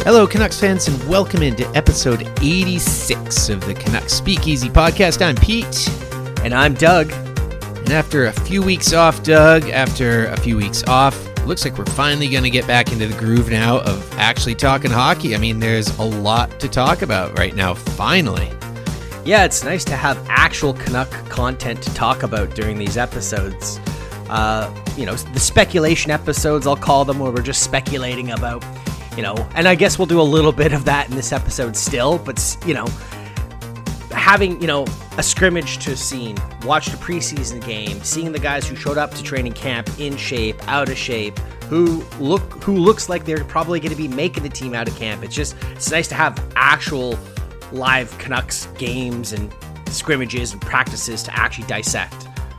Hello, Canucks fans, and welcome into episode 86 of the Canucks Speakeasy podcast. I'm Pete. And I'm Doug. And after a few weeks off, Doug, looks like we're finally going to get back into the groove now of actually talking hockey. I mean, there's a lot to talk about right now, finally. Yeah, it's nice to have actual Canuck content to talk about during these episodes. The speculation episodes, I'll call them, where we're just speculating about, and I guess we'll do a little bit of that in this episode still, but, having, a scrimmage to scene, watch the preseason game, seeing the guys who showed up to training camp in shape, out of shape, who looks like they're probably going to be making the team out of camp. It's nice to have actual live Canucks games and scrimmages and practices to actually dissect.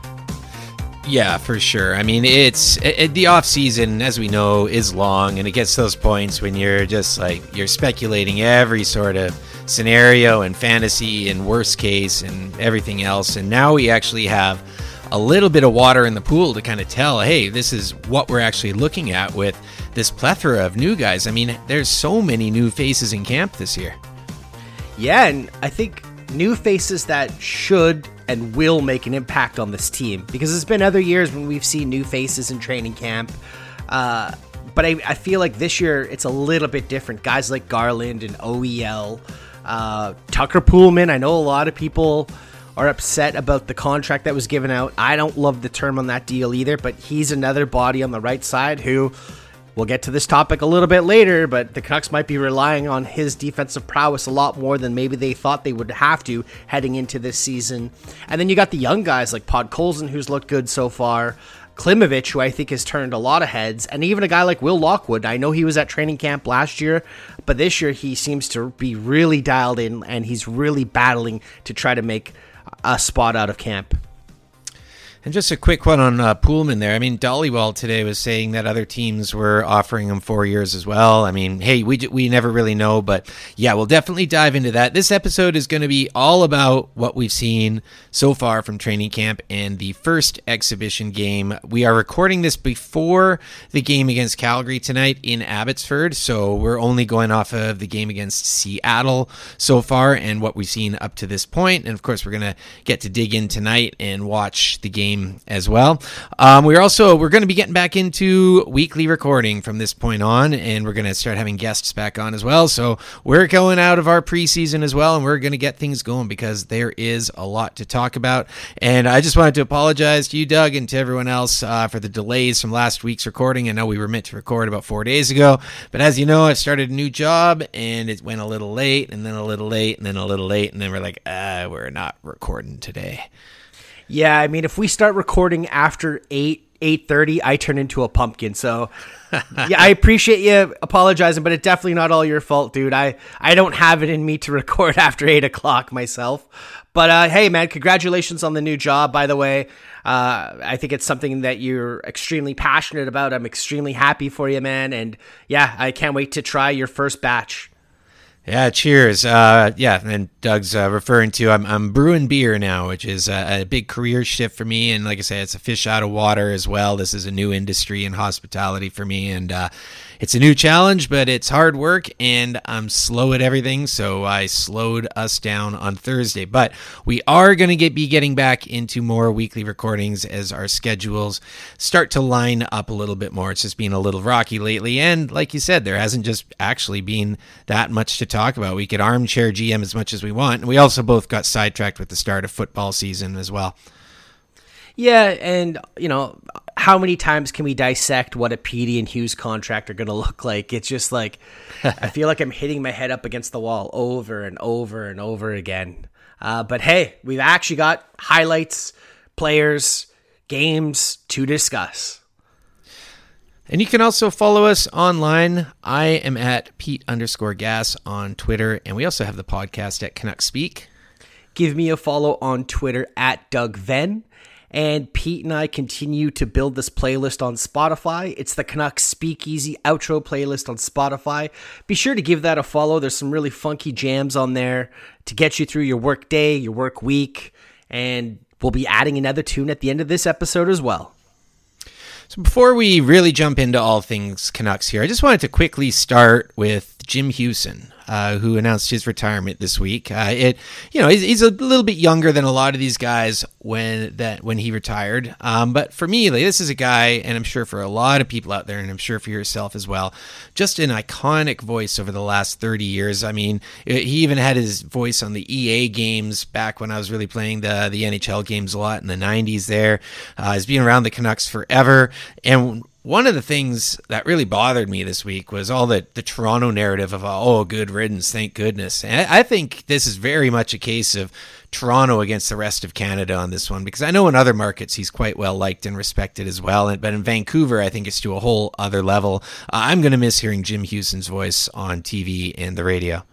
Yeah, for sure. I mean, it's the off season, as we know, is long, and it gets to those points when you're just you're speculating every sort of scenario and fantasy and worst case and everything else. And now we actually have a little bit of water in the pool to kind of tell, hey, this is what we're actually looking at with this plethora of new guys. I mean, there's so many new faces in camp this year. Yeah, and I think new faces that should and will make an impact on this team, because there's been other years when we've seen new faces in training camp, but I feel like this year it's a little bit different. Guys like Garland and OEL, Tucker Poolman. I know a lot of people are upset about the contract that was given out. I don't love the term on that deal either, but he's another body on the right side who, we'll get to this topic a little bit later, but the Canucks might be relying on his defensive prowess a lot more than maybe they thought they would have to heading into this season. And then you got the young guys like Podkolzin, who's looked good so far, Klimovich, who I think has turned a lot of heads, and even a guy like Will Lockwood. I know he was at training camp last year, but this year he seems to be really dialed in, and he's really battling to try to make a spot out of camp. And just a quick one on Poolman there. I mean, Dhaliwal today was saying that other teams were offering him 4 years as well. I mean, hey, we never really know, but yeah, we'll definitely dive into that. This episode is going to be all about what we've seen so far from training camp and the first exhibition game. We are recording this before the game against Calgary tonight in Abbotsford, so we're only going off of the game against Seattle so far and what we've seen up to this point. And of course, we're going to get to dig in tonight and watch the game as well. We're going to be getting back into weekly recording from this point on, and we're going to start having guests back on as well. So we're going out of our preseason as well, and we're going to get things going because there is a lot to talk about. And I just wanted to apologize to you, Doug, and to everyone else for the delays from last week's recording. I know we were meant to record about 4 days ago, but as you know, I've started a new job, and it went a little late, and then a little late, and then a little late, and then we're like, we're not recording today. Yeah, I mean, if we start recording after 8:30, I turn into a pumpkin. So, yeah, I appreciate you apologizing, but it's definitely not all your fault, dude. I don't have it in me to record after 8 o'clock myself. But, hey, man, congratulations on the new job, by the way. I think it's something that you're extremely passionate about. I'm extremely happy for you, man. And, yeah, I can't wait to try your first batch. Yeah, cheers. And Doug's referring to, I'm brewing beer now, which is a big career shift for me. And like I said, it's a fish out of water as well. This is a new industry in hospitality for me. And it's a new challenge, but it's hard work, and I'm slow at everything. So I slowed us down on Thursday. But we are going to be getting back into more weekly recordings as our schedules start to line up a little bit more. It's just been a little rocky lately. And like you said, there hasn't just actually been that much to talk about. We could armchair GM as much as we want. And we also both got sidetracked with the start of football season as well. Yeah, and, how many times can we dissect what a Petey and Hughes contract are going to look like? It's just like, I feel like I'm hitting my head up against the wall over and over and over again. But hey, we've actually got highlights, players, games to discuss. And you can also follow us online. I am at Pete_Gas on Twitter, and we also have the podcast at Canuck Speak. Give me a follow on Twitter at Doug Venn. And Pete and I continue to build this playlist on Spotify. It's the Canucks Speakeasy outro playlist on Spotify. Be sure to give that a follow. There's some really funky jams on there to get you through your work day, your work week. And we'll be adding another tune at the end of this episode as well. So before we really jump into all things Canucks here, I just wanted to quickly start with Jim Hughson, who announced his retirement this week. He's a little bit younger than a lot of these guys when he retired. But for me, this is a guy, and I'm sure for a lot of people out there, and I'm sure for yourself as well, just an iconic voice over the last 30 years. I mean, he even had his voice on the EA games back when I was really playing the NHL games a lot in the 90s there. He's been around the Canucks forever. And one of the things that really bothered me this week was all the Toronto narrative of, good riddance, thank goodness. And I think this is very much a case of Toronto against the rest of Canada on this one, because I know in other markets he's quite well liked and respected as well. But in Vancouver, I think it's to a whole other level. I'm going to miss hearing Jim Hughson's voice on TV and the radio.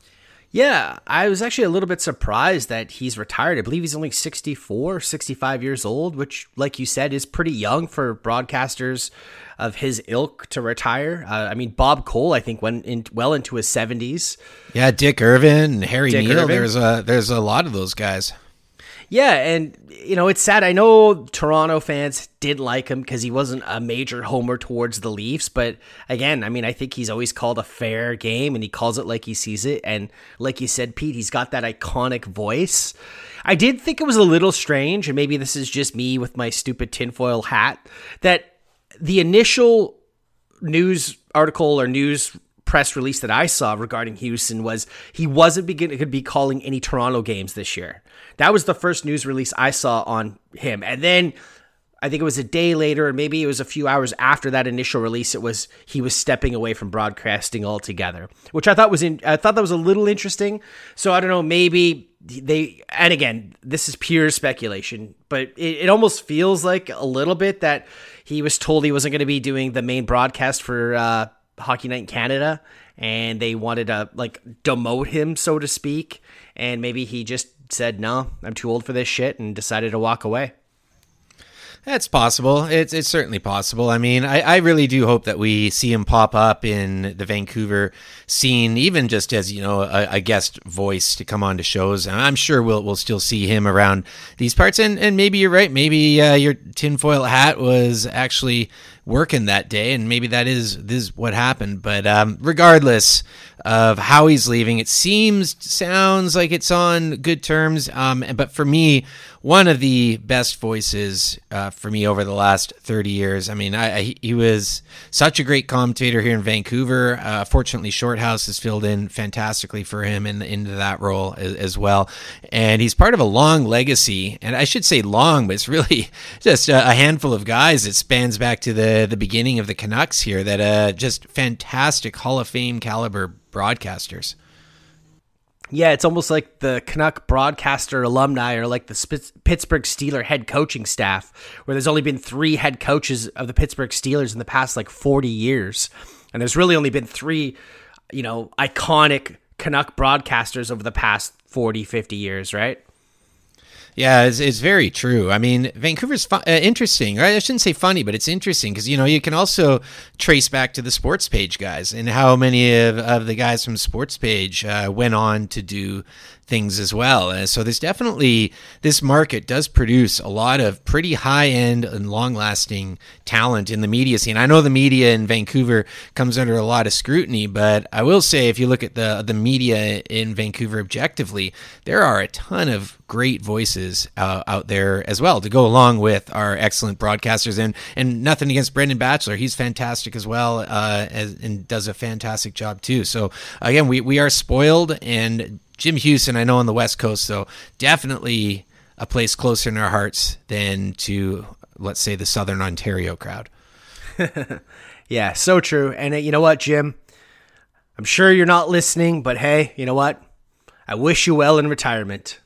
Yeah, I was actually a little bit surprised that he's retired. I believe he's only 64, 65 years old, which, like you said, is pretty young for broadcasters of his ilk to retire. Bob Cole, I think, went well into his 70s. Yeah, Dick Irvin and Harry Neal. There's a lot of those guys. Yeah, and, it's sad. I know Toronto fans didn't like him because he wasn't a major homer towards the Leafs. But again, I think he's always called a fair game, and he calls it like he sees it. And like you said, Pete, he's got that iconic voice. I did think it was a little strange, and maybe this is just me with my stupid tinfoil hat, that the initial news article or news press release that I saw regarding Hughson was he wasn't going to be calling any Toronto games this year. That was the first news release I saw on him. And then I think it was a day later, or maybe it was a few hours after that initial release, he was stepping away from broadcasting altogether, which I thought that was a little interesting. So I don't know, maybe and again, this is pure speculation, but it almost feels like a little bit that he was told he wasn't going to be doing the main broadcast for Hockey Night in Canada, and they wanted to demote him, so to speak, and maybe he just said, no, I'm too old for this shit, and decided to walk away. That's possible. It's certainly possible. I really do hope that we see him pop up in the Vancouver scene, even just as, a guest voice to come on to shows. And I'm sure we'll still see him around these parts. And maybe you're right. Maybe your tinfoil hat was actually working that day, and maybe this is what happened. But regardless of how he's leaving, it sounds like it's on good terms. But for me, one of the best voices for me over the last 30 years. He was such a great commentator here in Vancouver. Fortunately, Shorthouse has filled in fantastically for him into that role as well. And he's part of a long legacy, and I should say long, but it's really just a handful of guys. It spans back to the beginning of the Canucks here, that just fantastic Hall of Fame caliber broadcasters. Yeah, it's almost like the Canuck broadcaster alumni are like the Pittsburgh Steelers head coaching staff, where there's only been 3 head coaches of the Pittsburgh Steelers in the past 40 years. And there's really only been 3, iconic Canuck broadcasters over the past 40, 50 years, right? Yeah, it's very true. Vancouver's interesting, right? I shouldn't say funny, but it's interesting because, you can also trace back to the Sports Page guys and how many of the guys from Sports Page went on to do things as well. So there's definitely, this market does produce a lot of pretty high-end and long-lasting talent in the media scene. I know the media in Vancouver comes under a lot of scrutiny, but I will say if you look at the media in Vancouver objectively, there are a ton of great voices out there as well to go along with our excellent broadcasters. And nothing against Brendan Batchelor. He's fantastic as well, and does a fantastic job too. So again, we are spoiled, and Jim Hughson, I know on the West Coast, so definitely a place closer in our hearts than to, let's say, the Southern Ontario crowd. Yeah, so true. And you know what, Jim? I'm sure you're not listening, but hey, you know what? I wish you well in retirement.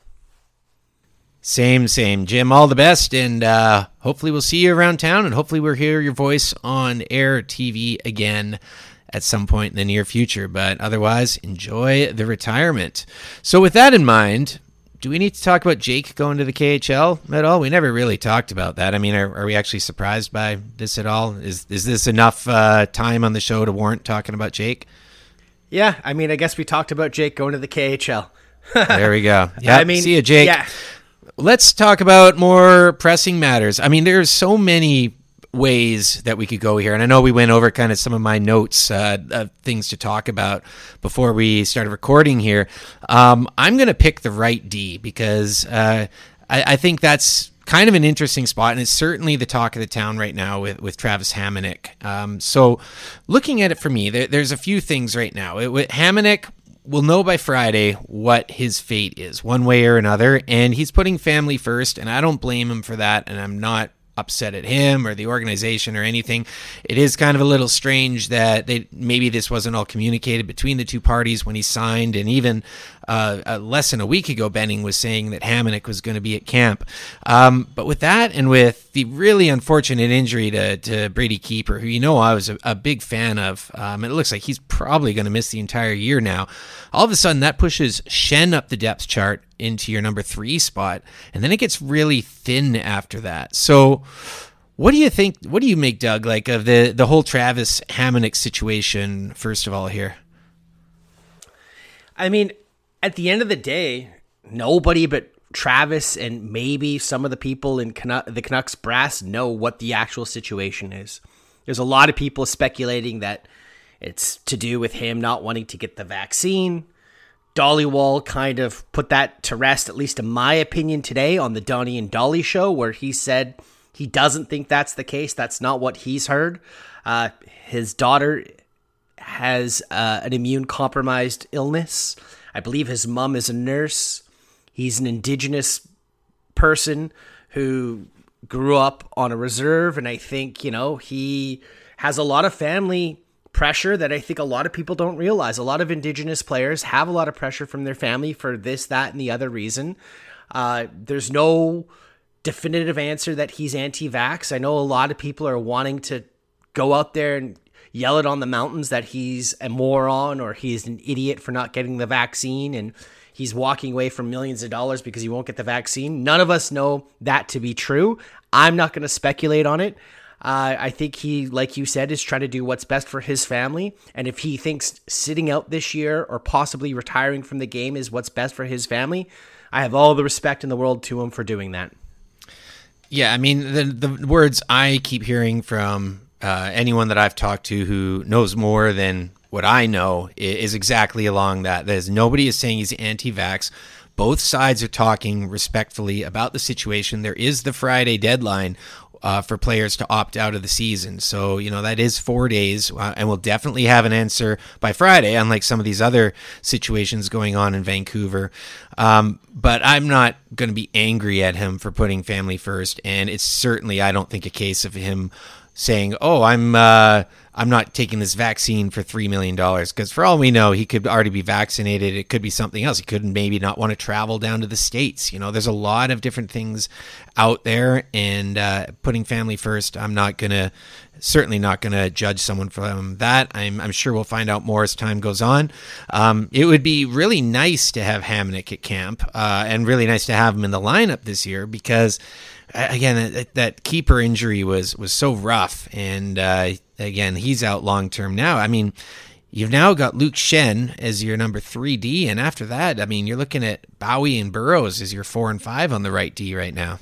Same, Jim. All the best, and hopefully we'll see you around town, and hopefully we'll hear your voice on air TV again at some point in the near future. But otherwise, enjoy the retirement. So with that in mind, do we need to talk about Jake going to the KHL at all? We never really talked about that. Are we actually surprised by this at all? Is this enough time on the show to warrant talking about Jake? Yeah, I guess we talked about Jake going to the KHL. There we go. Yeah, see you, Jake. Yeah. Let's talk about more pressing matters. There's so many ways that we could go here. And I know we went over kind of some of my notes of things to talk about before we started recording here. I'm going to pick the right D because I think that's kind of an interesting spot, and it's certainly the talk of the town right now with Travis Hamonic. So looking at it for me, there's a few things right now. Hamonic will know by Friday what his fate is, one way or another, and he's putting family first, and I don't blame him for that, and I'm not upset at him or the organization or anything. It is kind of a little strange that maybe this wasn't all communicated between the two parties when he signed, and even less than a week ago, Benning was saying that Hamonic was going to be at camp. But with that, and with the really unfortunate injury to Brady Keeper, who I was a big fan of, and it looks like he's probably going to miss the entire year now. All of a sudden, that pushes Schenn up the depth chart into your number 3 spot, and then it gets really thin after that. So what do you think, what do you make, Doug, like of the whole Travis Hamonic situation, first of all, here? I mean, at the end of the day, nobody but Travis and maybe some of the people in the Canucks brass know what the actual situation is. There's a lot of people speculating that it's to do with him not wanting to get the vaccine. Dhaliwal kind of put that to rest, at least in my opinion, today on the Donnie and Dolly show, where he said he doesn't think that's the case. That's not what he's heard. His daughter has an immune-compromised illness. I believe his mom is a nurse. He's an Indigenous person who grew up on a reserve, and I think, he has a lot of family pressure that I think a lot of people don't realize. A lot of Indigenous players have a lot of pressure from their family for this, that, and the other reason. There's no definitive answer that he's anti-vax. I know a lot of people are wanting to go out there and yell it on the mountains that he's a moron or he's an idiot for not getting the vaccine and he's walking away from millions of dollars because he won't get the vaccine. None of us know that to be true. I'm not going to speculate on it. I think he, like you said, is trying to do what's best for his family. And if he thinks sitting out this year or possibly retiring from the game is what's best for his family, I have all the respect in the world to him for doing that. Yeah, I mean, the words I keep hearing from anyone that I've talked to who knows more than what I know is exactly along that. That is, nobody is saying he's anti-vax. Both sides are talking respectfully about the situation. There is the Friday deadline for players to opt out of the season. So, that is 4 days, and we'll definitely have an answer by Friday, unlike some of these other situations going on in Vancouver. But I'm not going to be angry at him for putting family first, and it's certainly, I don't think, a case of him saying, I'm not taking this vaccine for $3 million, because for all we know, he could already be vaccinated. It could be something else. He could maybe not want to travel down to the States. There's a lot of different things out there, and putting family first, certainly not going to judge someone from that. I'm sure we'll find out more as time goes on. It would be really nice to have Hamonic at camp, and really nice to have him in the lineup this year, because again, that keeper injury was so rough, and again, he's out long term now. I mean, you've now got Luke Schenn as your number 3D, and after that, I mean, you're looking at Bowie and Burrows as your 4 and 5 on the right D right now.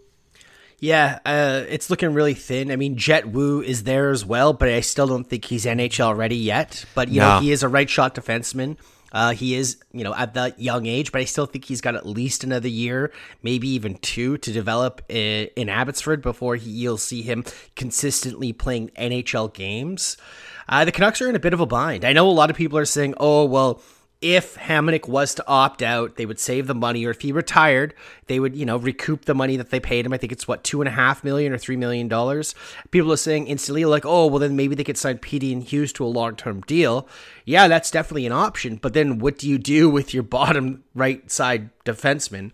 Yeah, it's looking really thin. I mean, Jet Wu is there as well, but I still don't think he's NHL ready yet. But, you know, he is a right shot defenseman. He is, at that young age, but I still think he's got at least another year, maybe even 2 to develop in Abbotsford before you'll see him consistently playing NHL games. The Canucks are in a bit of a bind. I know a lot of people are saying, if Hamonic was to opt out, they would save the money, or if he retired, they would, recoup the money that they paid him. I think it's $2.5 million or $3 million. People are saying instantly then maybe they could sign Petey and Hughes to a long-term deal. Yeah, that's definitely an option. But then what do you do with your bottom right side defenseman?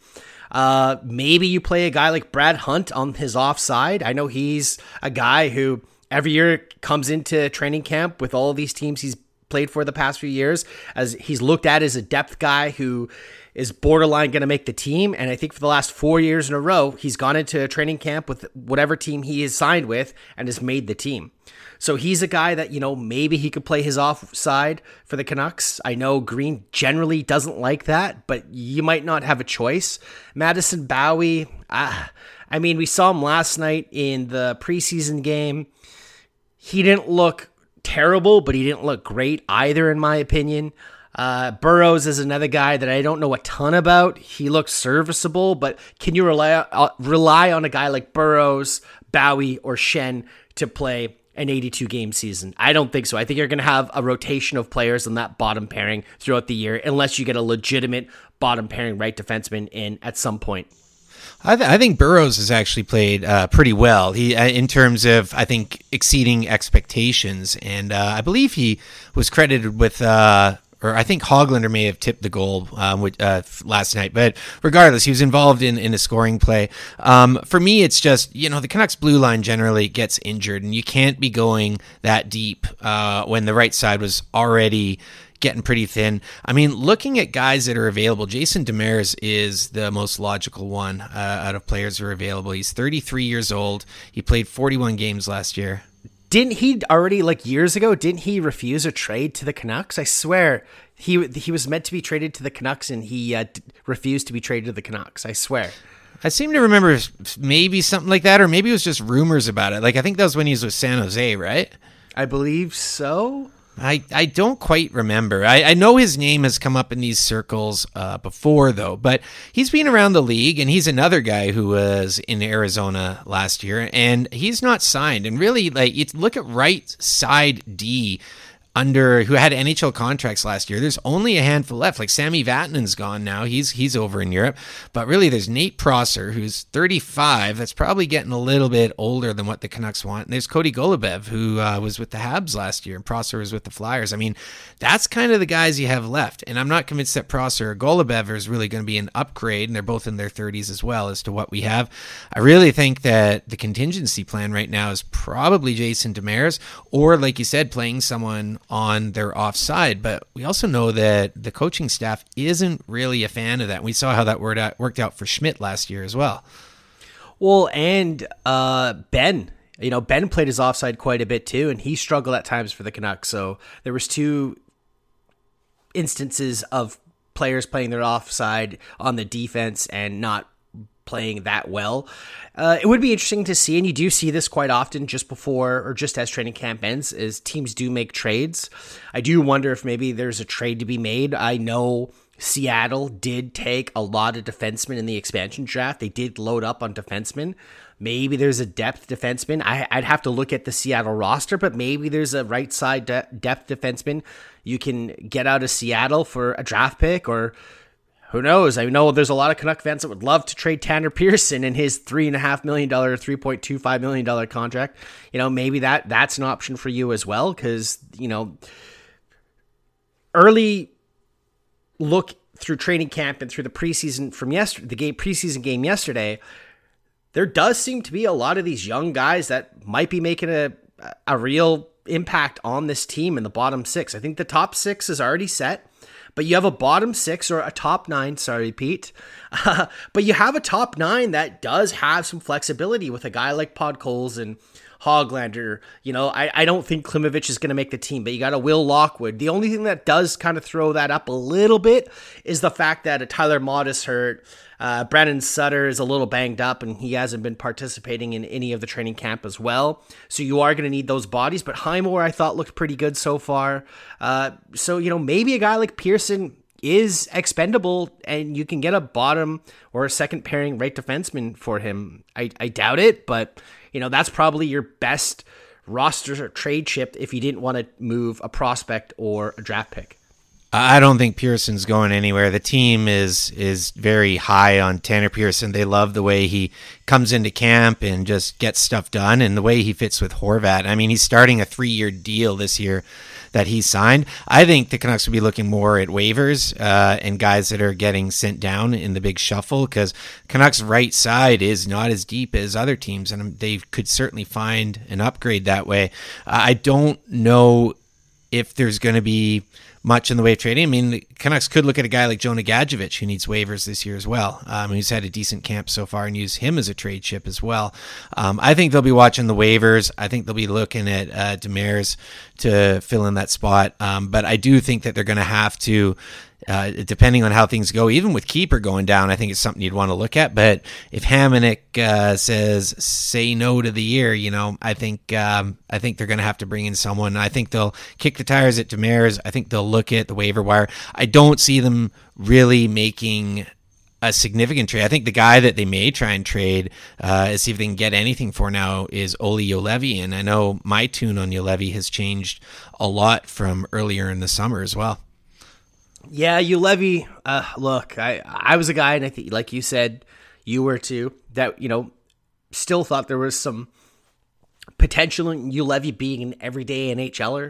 Maybe you play a guy like Brad Hunt on his offside. I know he's a guy who every year comes into training camp with all of these teams he's played for the past few years, as he's looked at as a depth guy who is borderline going to make the team. And I think for the last 4 years in a row, he's gone into a training camp with whatever team he is signed with and has made the team. So he's a guy that, maybe he could play his offside for the Canucks. I know Green generally doesn't like that, but you might not have a choice. Madison Bowey, we saw him last night in the preseason game. He didn't look terrible, but he didn't look great either, in my opinion. Burrows is another guy that I don't know a ton about. He looks serviceable, but can you rely on a guy like Burrows, Bowey, or Schenn to play an 82-game season? I don't think so. I think you're going to have a rotation of players in that bottom pairing throughout the year, unless you get a legitimate bottom pairing right defenseman in at some point. I think Burrows has actually played pretty well. He, in terms of, I think, exceeding expectations, and I believe he was credited with. Or I think Höglander may have tipped the goal last night. But regardless, he was involved in a scoring play. For me, it's just, the Canucks blue line generally gets injured, and you can't be going that deep when the right side was already getting pretty thin. Looking at guys that are available, Jason Demers is the most logical one out of players who are available. He's 33 years old. He played 41 games last year. Didn't he already, years ago, didn't he refuse a trade to the Canucks? I swear he was meant to be traded to the Canucks, and he refused to be traded to the Canucks. I swear. I seem to remember maybe something like that, or maybe it was just rumors about it. I think that was when he was with San Jose, right? I believe so. I don't quite remember. I know his name has come up in these circles before, though, but he's been around the league, and he's another guy who was in Arizona last year, and he's not signed. And really, you look at right side D who had NHL contracts last year. There's only a handful left. Sami Vatanen's gone now. He's over in Europe. But really, there's Nate Prosser, who's 35. That's probably getting a little bit older than what the Canucks want. And there's Cody Golubev, who was with the Habs last year, and Prosser was with the Flyers. That's kind of the guys you have left. And I'm not convinced that Prosser or Golubev is really going to be an upgrade, and they're both in their 30s as well, as to what we have. I really think that the contingency plan right now is probably Jason Demers, or, like you said, playing someone on their offside. But we also know that the coaching staff isn't really a fan of that. We saw how that worked out for Schmidt last year as well. Well, and Ben, Ben played his offside quite a bit too, and he struggled at times for the Canucks. So there was two instances of players playing their offside on the defense and not playing that well. It would be interesting to see, and you do see this quite often just before or just as training camp ends, is teams do make trades. I do wonder if maybe there's a trade to be made. I know Seattle did take a lot of defensemen in the expansion draft. They did load up on defensemen. Maybe there's a depth defenseman. I'd have to look at the Seattle roster, but maybe there's a right side depth defenseman you can get out of Seattle for a draft pick, or who knows? I know there's a lot of Canuck fans that would love to trade Tanner Pearson in his $3.5 million, $3.25 million contract. Maybe that's an option for you as well, because, early look through training camp and through the preseason from preseason game yesterday, there does seem to be a lot of these young guys that might be making a real impact on this team in the bottom six. I think the top six is already set. But you have a bottom six or a top nine, sorry, Pete. But you have a top nine that does have some flexibility with a guy like Podkolzin and Höglander. I don't think Klimovich is going to make the team, but you got a Will Lockwood. The only thing that does kind of throw that up a little bit is the fact that Tyler Mott is hurt. Brandon Sutter is a little banged up, and he hasn't been participating in any of the training camp as well. So you are going to need those bodies. But Highmore, I thought, looked pretty good so far. So maybe a guy like Pearson is expendable, and you can get a bottom or a second pairing right defenseman for him. I doubt it, but that's probably your best roster trade chip if you didn't want to move a prospect or a draft pick. I don't think Pearson's going anywhere. The team is very high on Tanner Pearson. They love the way he comes into camp and just gets stuff done, and the way he fits with Horvat. He's starting a 3-year deal this year that he signed. I think the Canucks will be looking more at waivers and guys that are getting sent down in the big shuffle, because Canucks' right side is not as deep as other teams, and they could certainly find an upgrade that way. I don't know if there's going to be much in the way of trading. I mean, the Canucks could look at a guy like Jonah Gadjevich, who needs waivers this year as well. He's had a decent camp so far, and use him as a trade chip as well. I think they'll be watching the waivers. I think they'll be looking at Demers to fill in that spot. But I do think that they're going to have to, depending on how things go, even with Keeper going down, I think it's something you'd want to look at. But if Hamonic says say no to the year, I think they're going to have to bring in someone. I think they'll kick the tires at Demers. I think they'll look at the waiver wire. I don't see them really making a significant trade. I think the guy that they may try and trade, see if they can get anything for now, is Olli Juolevi. And I know my tune on Juolevi has changed a lot from earlier in the summer as well. Yeah, Juolevi, look, I was a guy, and I think, like you said, you were too, that, still thought there was some potential in Juolevi being an everyday NHLer.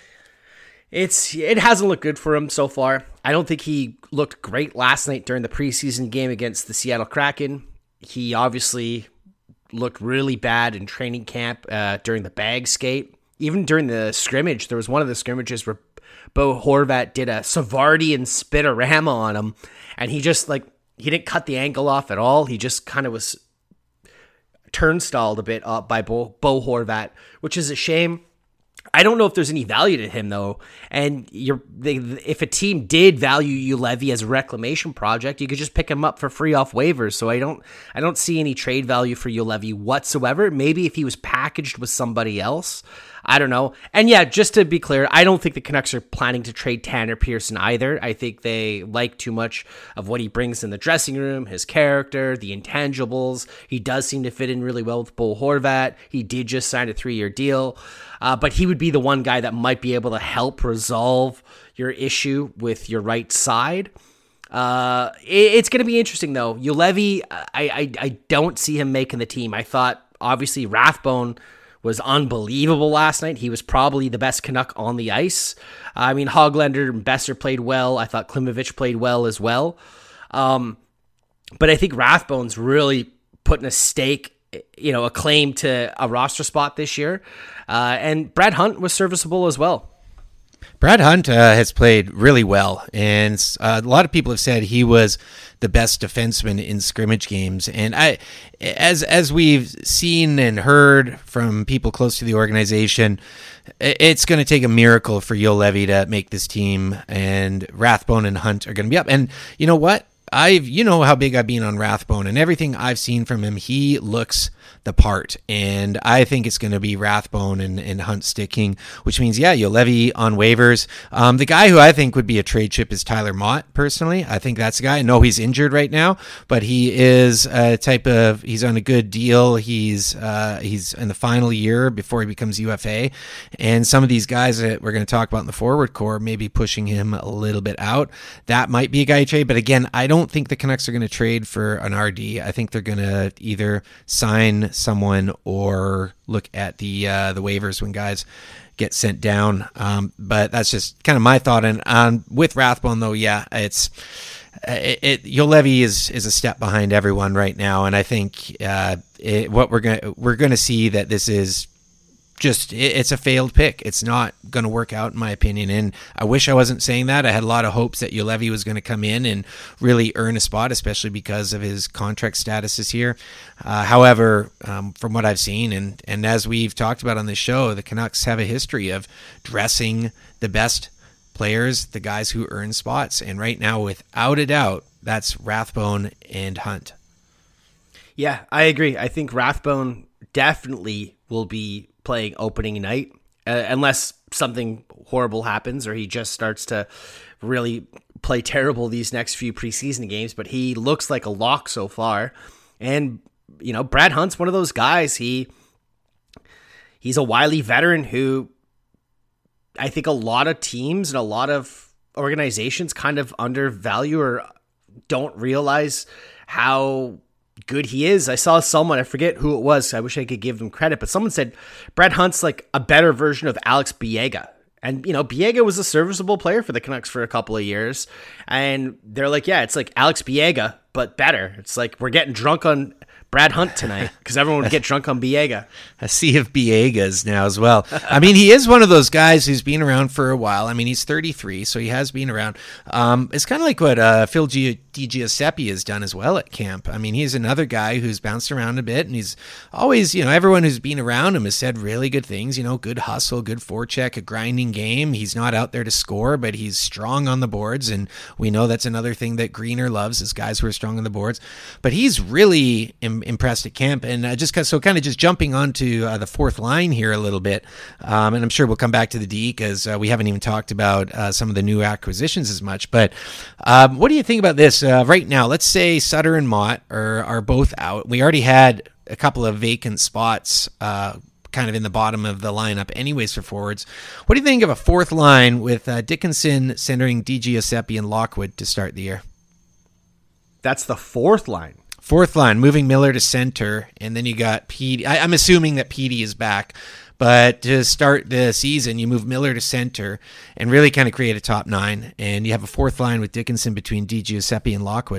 It hasn't looked good for him so far. I don't think he looked great last night during the preseason game against the Seattle Kraken. He obviously looked really bad in training camp during the bag skate. Even during the scrimmage, there was one of the scrimmages where Bo Horvat did a Savardian spinorama on him, and he just, he didn't cut the ankle off at all. He just kind of was turnstalled a bit up by Bo Horvat, which is a shame. I don't know if there's any value to him, though. And if a team did value Juolevi as a reclamation project, you could just pick him up for free off waivers. So I don't see any trade value for Juolevi whatsoever. Maybe if he was packaged with somebody else, I don't know. And yeah, just to be clear, I don't think the Canucks are planning to trade Tanner Pearson either. I think they like too much of what he brings in the dressing room, his character, the intangibles. He does seem to fit in really well with Bo Horvat. He did just sign a 3-year deal. But he would be the one guy that might be able to help resolve your issue with your right side. It's going to be interesting, though. Juolevi, I don't see him making the team. I thought, obviously, Rathbone was unbelievable last night. He was probably the best Canuck on the ice. I mean, Hoglander and Besser played well. I thought Klimovich played well as well. But I think Rathbone's really putting a stake, a claim to a roster spot this year. And Brad Hunt was serviceable as well. Brad Hunt has played really well, and a lot of people have said he was the best defenseman in scrimmage games. And as we've seen and heard from people close to the organization, it's going to take a miracle for Juolevi to make this team, and Rathbone and Hunt are going to be up. And you know what? You know how big I've been on Rathbone, and everything I've seen from him, he looks the part, and I think it's going to be Rathbone and Hunt sticking, which means, Juolevi on waivers. The guy who I think would be a trade chip is Tyler Mott, personally. I think that's the guy. I know he's injured right now, but he is he's on a good deal. He's in the final year before he becomes UFA, and some of these guys that we're going to talk about in the forward core may be pushing him a little bit out. That might be a guy to trade, but again, I don't think the Canucks are going to trade for an RD. I think they're going to either sign someone or look at the waivers when guys get sent down. But that's just kind of my thought. And with Rathbone, though, Juolevi is a step behind everyone right now, and I think what we're gonna see that this is just, it's a failed pick. It's not going to work out, in my opinion. And I wish I wasn't saying that. I had a lot of hopes that Juolevi was going to come in and really earn a spot, especially because of his contract status this year. However, from what I've seen, and as we've talked about on this show, the Canucks have a history of dressing the best players, the guys who earn spots. And right now, without a doubt, that's Rathbone and Hunt. Yeah, I agree. I think Rathbone definitely will be playing opening night, unless something horrible happens or he just starts to really play terrible these next few preseason games. But he looks like a lock so far. And, Brad Hunt's one of those guys. He's a wily veteran who I think a lot of teams and a lot of organizations kind of undervalue or don't realize how good he is. I saw someone, I forget who it was, I wish I could give them credit, but someone said Brad Hunt's like a better version of Alex Biega. And, Biega was a serviceable player for the Canucks for a couple of years. And they're like, yeah, it's like Alex Biega, but better. It's like we're getting drunk on Brad Hunt tonight because everyone would get drunk on Biega. A sea of Biegas now as well. I mean, he is one of those guys who's been around for a while. I mean, he's 33, so he has been around. It's kind of like what Phil DiGiuseppe has done as well at camp. I mean, he's another guy who's bounced around a bit, and he's always, everyone who's been around him has said really good things, good hustle, good forecheck, a grinding game. He's not out there to score, but he's strong on the boards, and we know that's another thing that Greener loves is guys who are strong on the boards. But he's really impressed at camp, and kind of just jumping onto the fourth line here a little bit, and I'm sure we'll come back to the D because we haven't even talked about some of the new acquisitions as much. But what do you think about this right now? Let's say Sutter and Mott are both out. We already had a couple of vacant spots kind of in the bottom of the lineup anyways for forwards. What do you think of a fourth line with Dickinson centering DiGiuseppe and Lockwood to start the year? That's the fourth line. Fourth line, moving Miller to center, and then you got Petey. I'm assuming that Petey is back, but to start the season, you move Miller to center and really kind of create a top nine, and you have a fourth line with Dickinson between DiGiuseppe and Lockwood.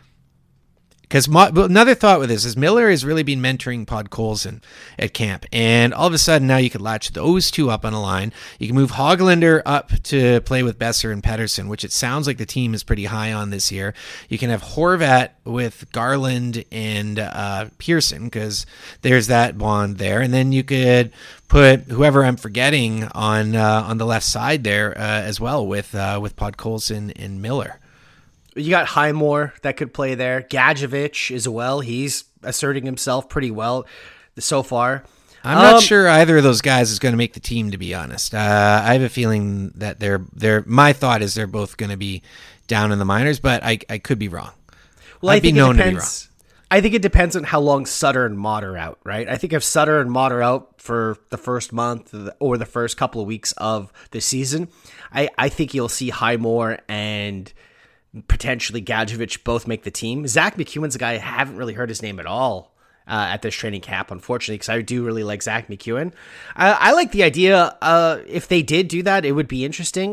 Because another thought with this is Miller has really been mentoring Podkolzin at camp. And all of a sudden now you could latch those two up on a line. You can move Hoglander up to play with Besser and Pettersson, which it sounds like the team is pretty high on this year. You can have Horvat with Garland and Pearson because there's that bond there. And then you could put whoever I'm forgetting on the left side there as well with Podkolzin and Miller. You got Highmore that could play there. Gadjevich as well. He's asserting himself pretty well so far. I'm not sure either of those guys is going to make the team, to be honest. I have a feeling that my thought is they're both going to be down in the minors, but I could be wrong. Well, I think it depends. I think it depends on how long Sutter and Mott are out, right? I think if Sutter and Mott are out for the first month or the first couple of weeks of the season, I think you'll see Highmore and potentially Gadjevich both make the team. Zach McEwen's a guy I haven't really heard his name at all at this training camp, unfortunately, because I do really like Zach McEwen. I like the idea. If they did do that, it would be interesting.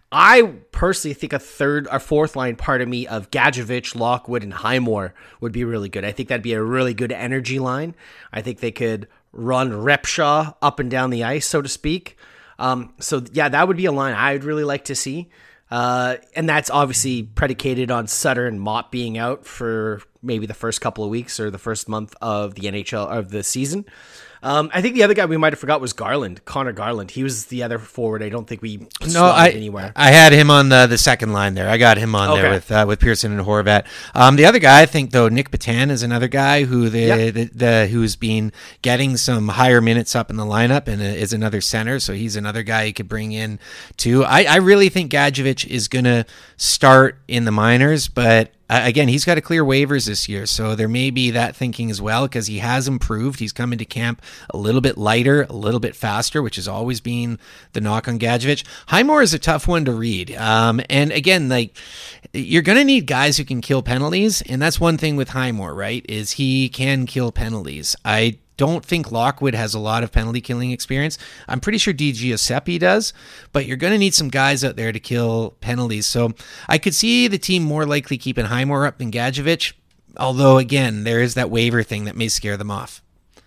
I personally think a fourth line part of me of Gadjevich, Lockwood, and Highmore would be really good. I think that'd be a really good energy line. I think they could run Repshaw up and down the ice, so to speak. So yeah, that would be a line I'd really like to see. And that's obviously predicated on Sutter and Mott being out for maybe the first couple of weeks or the first month of the NHL of the season. I think the other guy we might have forgot was Garland, Connor Garland. He was the other forward. I don't think we slotted anywhere. I had him on the second line there. I got him on there with Pearson and Horvat. The other guy, I think though, Nick Patan is another guy who who's been getting some higher minutes up in the lineup and is another center. So he's another guy you could bring in too. I really think Gadjevich is going to start in the minors, but again, he's got to clear waivers this year, so there may be that thinking as well because he has improved. He's come into camp a little bit lighter, a little bit faster, which has always been the knock on Gadjevich. Highmore is a tough one to read. And again, like you're going to need guys who can kill penalties, and that's one thing with Highmore, right, is he can kill penalties. I don't think Lockwood has a lot of penalty killing experience. I'm pretty sure DiGiuseppe does, but you're going to need some guys out there to kill penalties. So I could see the team more likely keeping Highmore up than Gadjevich, although again, there is that waiver thing that may scare them off.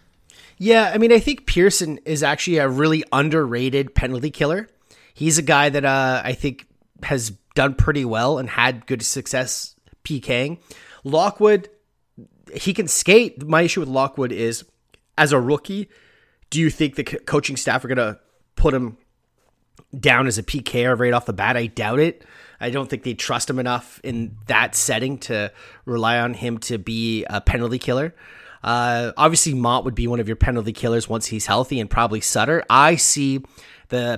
Yeah, I mean, I think Pearson is actually a really underrated penalty killer. He's a guy that I think has done pretty well and had good success PKing. Lockwood, he can skate. My issue with Lockwood is, as a rookie, do you think the coaching staff are going to put him down as a PKer right off the bat? I doubt it. I don't think they trust him enough in that setting to rely on him to be a penalty killer. Obviously, Mott would be one of your penalty killers once he's healthy, and probably Sutter. I see the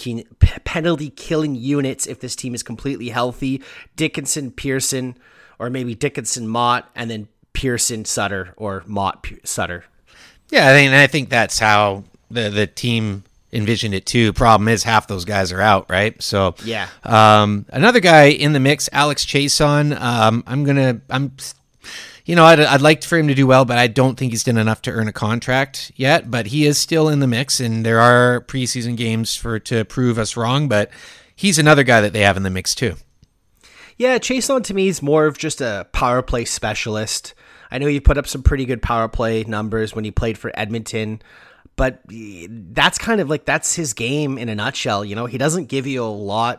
penalty killing units if this team is completely healthy. Dickinson, Pearson, or maybe Dickinson, Mott, and then Pearson, Sutter, or Mott, Sutter. Yeah, I think that's how the team envisioned it too. Problem is half those guys are out, right? So yeah. Another guy in the mix, Alex Chason. I'd like for him to do well, but I don't think he's done enough to earn a contract yet. But he is still in the mix, and there are preseason games to prove us wrong. But he's another guy that they have in the mix too. Yeah, Chaselon to me is more of just a power play specialist. I know he put up some pretty good power play numbers when he played for Edmonton, but that's kind of like, that's his game in a nutshell. You know, he doesn't give you a lot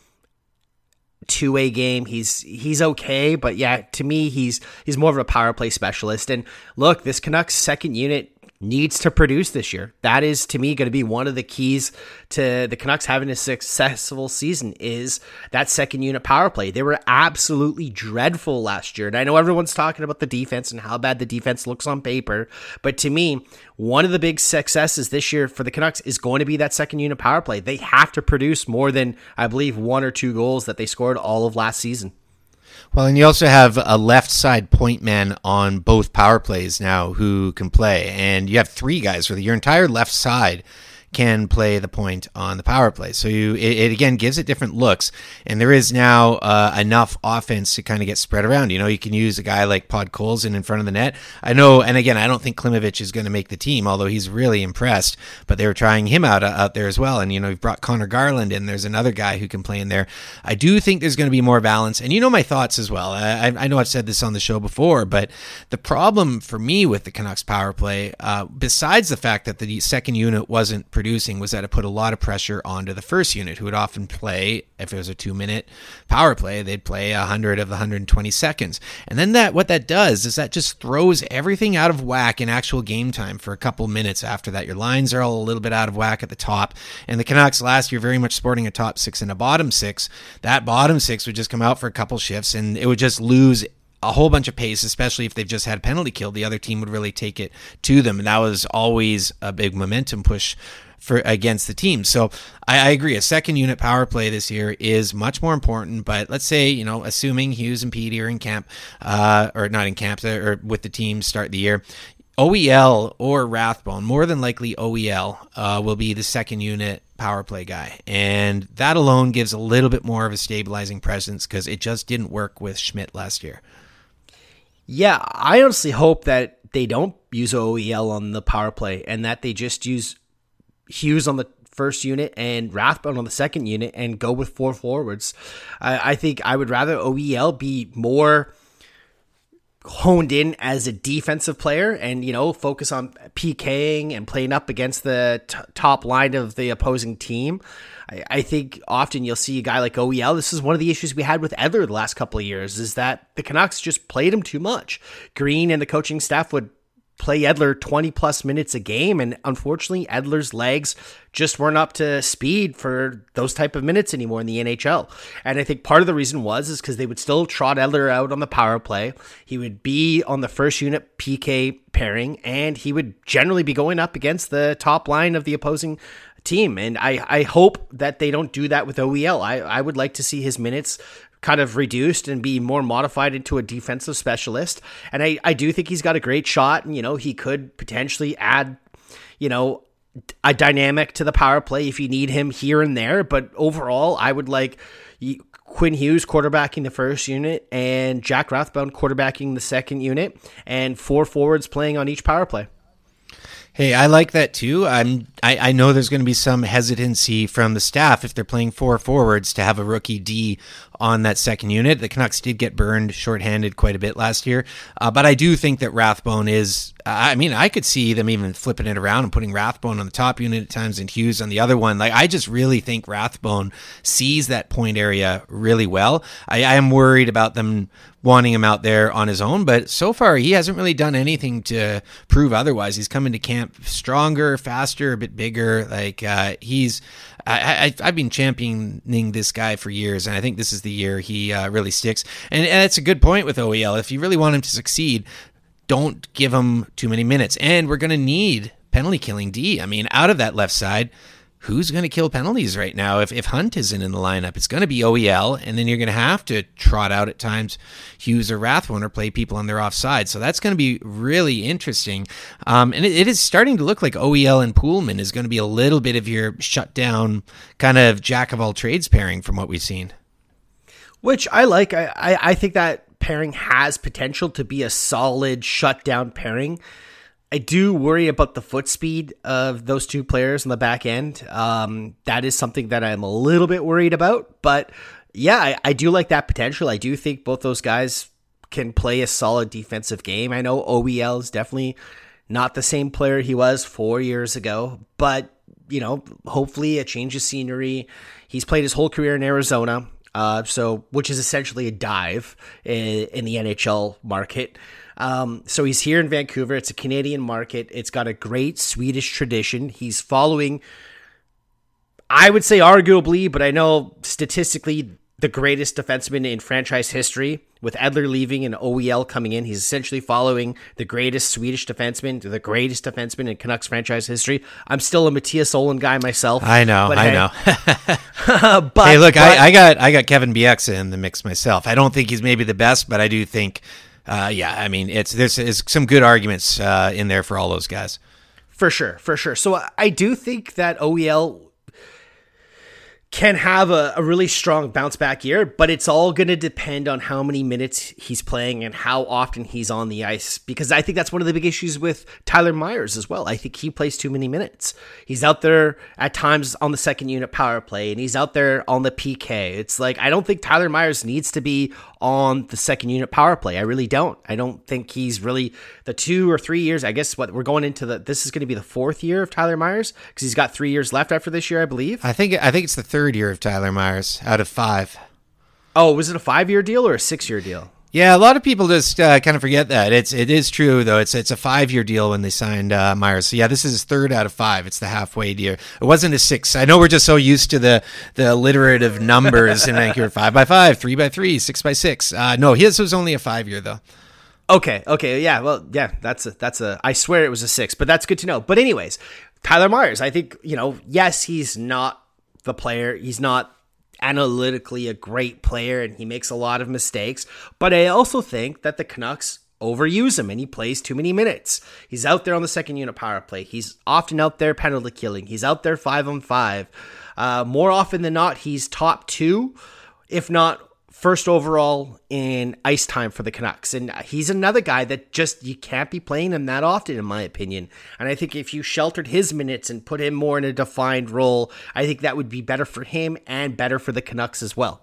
two-way game. He's okay, but yeah, to me, he's more of a power play specialist. And look, this Canucks second unit needs to produce this year. That is, to me, going to be one of the keys to the Canucks having a successful season, is that second unit power play. They were absolutely dreadful last year. And I know everyone's talking about the defense and how bad the defense looks on paper, but to me, one of the big successes this year for the Canucks is going to be that second unit power play. They have to produce more than, I believe, 1 or 2 goals that they scored all of last season. Well, and you also have a left side point man on both power plays now who can play. And you have 3 guys, really. Your entire left side can play the point on the power play. So it again gives it different looks. And there is now enough offense to kind of get spread around. You know, you can use a guy like Podkolzin in front of the net. I know, and again, I don't think Klimovich is going to make the team, although he's really impressed. But they were trying him out there as well. And, you know, you've brought Connor Garland in. There's another guy who can play in there. I do think there's going to be more balance. And you know my thoughts as well. I know I've said this on the show before, but the problem for me with the Canucks power play, besides the fact that the second unit wasn't producing, was that it put a lot of pressure onto the first unit, who would often play, if it was a 2-minute power play, they'd play 100 of the 120 seconds. And then what that does is that just throws everything out of whack in actual game time for a couple minutes after that. Your lines are all a little bit out of whack at the top. And the Canucks last year very much sporting a top 6 and a bottom 6. That bottom 6 would just come out for a couple shifts and it would just lose a whole bunch of pace, especially if they've just had penalty kill. The other team would really take it to them. And that was always a big momentum push for against the team. So I agree. A second unit power play this year is much more important. But let's say, you know, assuming Hughes and Petey are in camp, or not in camp, or with the team start the year, OEL or Rathbone, more than likely OEL, will be the second unit power play guy. And that alone gives a little bit more of a stabilizing presence because it just didn't work with Schmidt last year. Yeah, I honestly hope that they don't use OEL on the power play and that they just use Hughes on the first unit and Rathbone on the second unit and go with 4 forwards. I think I would rather OEL be more honed in as a defensive player and, you know, focus on PKing and playing up against the top line of the opposing team. I think often you'll see a guy like OEL. This is one of the issues we had with Edler the last couple of years, is that the Canucks just played him too much. Green and the coaching staff would play Edler 20 plus minutes a game. And unfortunately, Edler's legs just weren't up to speed for those type of minutes anymore in the NHL. And I think part of the reason is because they would still trot Edler out on the power play. He would be on the first unit PK pairing, and he would generally be going up against the top line of the opposing team. And I hope that they don't do that with OEL. I would like to see his minutes kind of reduced and be more modified into a defensive specialist. And I do think he's got a great shot, and, you know, he could potentially add, you know, a dynamic to the power play if you need him here and there. But overall, I would like Quinn Hughes quarterbacking the first unit and Jack Rathbone quarterbacking the second unit, and 4 forwards playing on each power play. Hey, I like that too. I know there's going to be some hesitancy from the staff if they're playing 4 forwards to have a rookie D on that second unit. The Canucks did get burned shorthanded quite a bit last year, but I do think that Rathbone is. I mean, I could see them even flipping it around and putting Rathbone on the top unit at times and Hughes on the other one. Like, I just really think Rathbone sees that point area really well. I am worried about them wanting him out there on his own, but so far he hasn't really done anything to prove otherwise. He's come into camp stronger, faster, a bit bigger. Like, I've been championing this guy for years, and I think this is the year he really sticks. And it's a good point with OEL. If you really want him to succeed, don't give him too many minutes. And we're going to need penalty killing D. I mean, out of that left side, who's going to kill penalties right now? If Hunt isn't in the lineup, it's going to be OEL, and then you're going to have to trot out at times Hughes or Rathbone or play people on their offside. So that's going to be really interesting. And it is starting to look like OEL and Poolman is going to be a little bit of your shutdown kind of jack of all trades pairing from what we've seen. Which I like. I think that pairing has potential to be a solid shutdown pairing. I do worry about the foot speed of those two players on the back end. That is something that I'm a little bit worried about, but Yeah, I do like that potential. I do think both those guys can play a solid defensive game. I know OEL is definitely not the same player he was 4 years ago, but, hopefully a change of scenery. He's played his whole career in Arizona, which is essentially a dive in the NHL market. So he's here in Vancouver. It's a Canadian market. It's got a great Swedish tradition. He's following, I would say arguably, but I know statistically, the greatest defenseman in franchise history. With Edler leaving and OEL coming in, he's essentially following the greatest Swedish defenseman, the greatest defenseman in Canucks franchise history. I'm still a Matthias Ohlund guy myself. I know. But hey, look, I got Kevin Bieksa in the mix myself. I don't think he's maybe the best, but I do think, there's some good arguments in there for all those guys. For sure. So I do think that OEL can have a really strong bounce back year, but it's all going to depend on how many minutes he's playing and how often he's on the ice, because I think that's one of the big issues with Tyler Myers as well. I think he plays too many minutes. He's out there at times on the second unit power play, and he's out there on the PK. It's like, I don't think Tyler Myers needs to be on the second unit power play. I really don't. I don't think he's really the 2 or 3 years. I guess we're going into this is going to be the 4th year of Tyler Myers, because he's got 3 years left after this year, I believe. I think it's the 3rd year of Tyler Myers out of 5. Oh, was it a 5-year deal or a 6-year deal? Yeah, a lot of people just kind of forget that. It is true, though. It's a 5-year deal when they signed Myers. So, yeah, this is his 3rd out of 5. It's the halfway year. It wasn't a 6. I know we're just so used to the alliterative numbers in Vancouver. 5x5, 3x3, 6x6. No, his was only a 5-year, though. Okay. Yeah, well, yeah, that's a, I swear it was a 6, but that's good to know. But anyways, Tyler Myers, I think, yes, he's not the player. He's not analytically a great player, and he makes a lot of mistakes, but I also think that the Canucks overuse him and he plays too many minutes. He's out there on the second unit power play. He's often out there penalty killing. He's out there 5-on-5. More often than not, he's top 2, if not first overall in ice time for the Canucks. And he's another guy that just, you can't be playing him that often, in my opinion. And I think if you sheltered his minutes and put him more in a defined role, I think that would be better for him and better for the Canucks as well.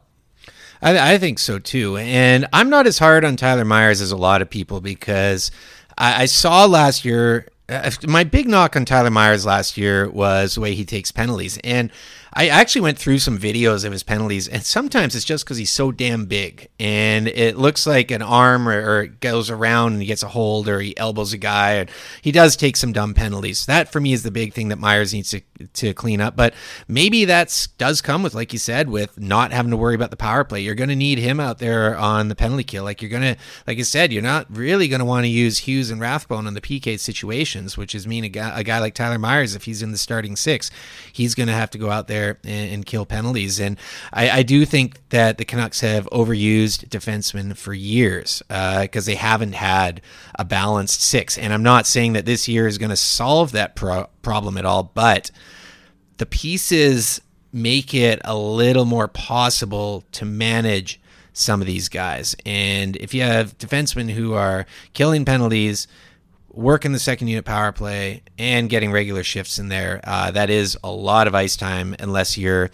I think so too. And I'm not as hard on Tyler Myers as a lot of people, because I saw last year, my big knock on Tyler Myers last year was the way he takes penalties. And I actually went through some videos of his penalties, and sometimes it's just because he's so damn big, and it looks like an arm or it goes around and he gets a hold, or he elbows a guy, and he does take some dumb penalties. That, for me, is the big thing that Myers needs to clean up. But maybe that does come with, like you said, with not having to worry about the power play. You're going to need him out there on the penalty kill. Like you said, you're not really going to want to use Hughes and Rathbone in the PK situations, which is mean a guy like Tyler Myers, if he's in the starting 6, he's going to have to go out there and kill penalties. And I do think that the Canucks have overused defensemen for years because they haven't had a balanced 6. And I'm not saying that this year is going to solve that problem at all, but the pieces make it a little more possible to manage some of these guys. And if you have defensemen who are killing penalties, working the second unit power play, and getting regular shifts in there, that is a lot of ice time, unless you're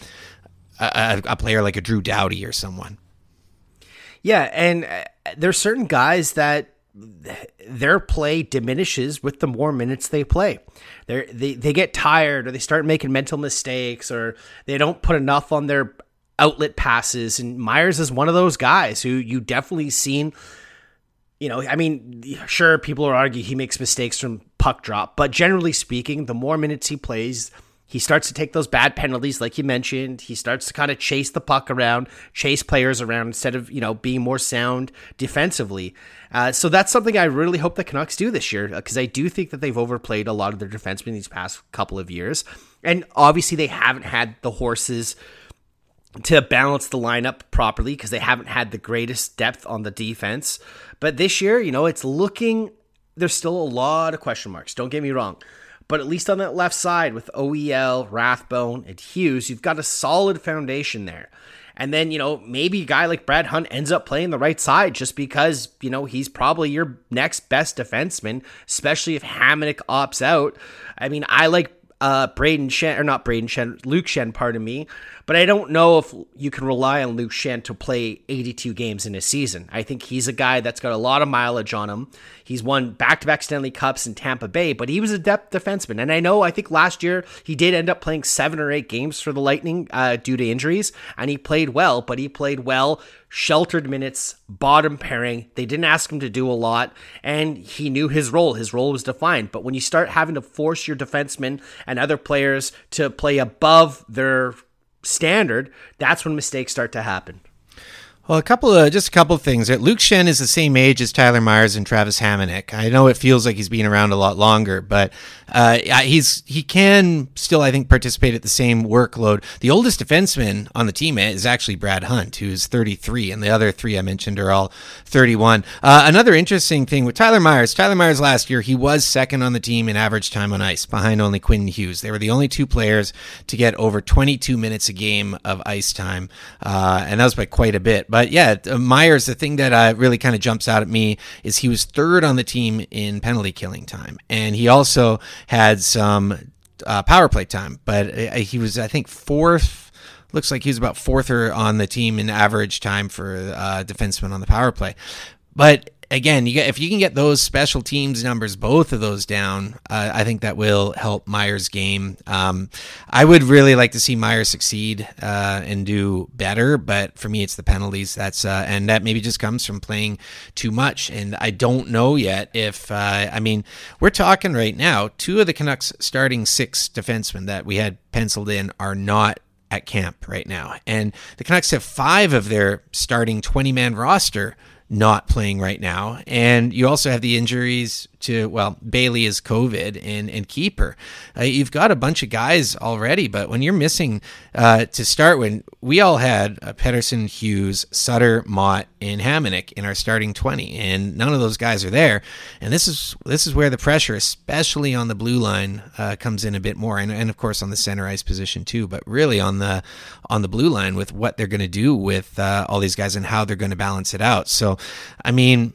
a player like a Drew Doughty or someone. Yeah, and there's certain guys that their play diminishes with the more minutes they play. They get tired, or they start making mental mistakes, or they don't put enough on their outlet passes. And Myers is one of those guys who you definitely seen. I mean, sure, people will argue he makes mistakes from puck drop, but generally speaking, the more minutes he plays, he starts to take those bad penalties, like you mentioned. He starts to kind of chase the puck around, chase players around, instead of, being more sound defensively. So that's something I really hope the Canucks do this year, because I do think that they've overplayed a lot of their defensemen these past couple of years. And obviously they haven't had the horses to balance the lineup properly, because they haven't had the greatest depth on the defense. But this year, it's looking, there's still a lot of question marks, don't get me wrong. But at least on that left side with OEL, Rathbone, and Hughes, you've got a solid foundation there. And then, maybe a guy like Brad Hunt ends up playing the right side just because, he's probably your next best defenseman, especially if Hamonic opts out. I mean, I like Luke Schenn, pardon me. But I don't know if you can rely on Luke Schenn to play 82 games in a season. I think he's a guy that's got a lot of mileage on him. He's won back-to-back Stanley Cups in Tampa Bay, but he was a depth defenseman. And I think last year he did end up playing 7 or 8 games for the Lightning due to injuries, and he played well, but he played well, sheltered minutes, bottom pairing. They didn't ask him to do a lot, and he knew his role. His role was defined. But when you start having to force your defensemen and other players to play above their standard, that's when mistakes start to happen. Well, a couple of things. Luke Schenn is the same age as Tyler Myers and Travis Hamonic. I know it feels like he's been around a lot longer, but he can still, I think, participate at the same workload. The oldest defenseman on the team is actually Brad Hunt, who's 33, and the other 3 I mentioned are all 31. Another interesting thing with Tyler Myers last year, he was second on the team in average time on ice, behind only Quinn Hughes. They were the only 2 players to get over 22 minutes a game of ice time, and that was by quite a bit. But yeah, Myers, the thing that really kind of jumps out at me is he was 3rd on the team in penalty killing time. And he also had some power play time, but he was, I think, 4th. Looks like he was about 4th on the team in average time for defenseman on the power play. But again, if you can get those special teams numbers, both of those down, I think that will help Myers' game. I would really like to see Myers succeed and do better, but for me, it's the penalties. And that maybe just comes from playing too much. And I don't know yet if we're talking right now. 2 of the Canucks starting 6 defensemen that we had penciled in are not at camp right now, and the Canucks have 5 of their starting 20-man roster not playing right now. And you also have the injuries to, Bailey is COVID and Keeper. You've got a bunch of guys already, but when you're missing, to start, when we all had Pettersson, Hughes, Sutter, Mott, and Hamonic in our starting 20, and none of those guys are there. And this is where the pressure, especially on the blue line, comes in a bit more, and of course on the center ice position too, but really on the blue line with what they're going to do with all these guys and how they're going to balance it out. So, I mean,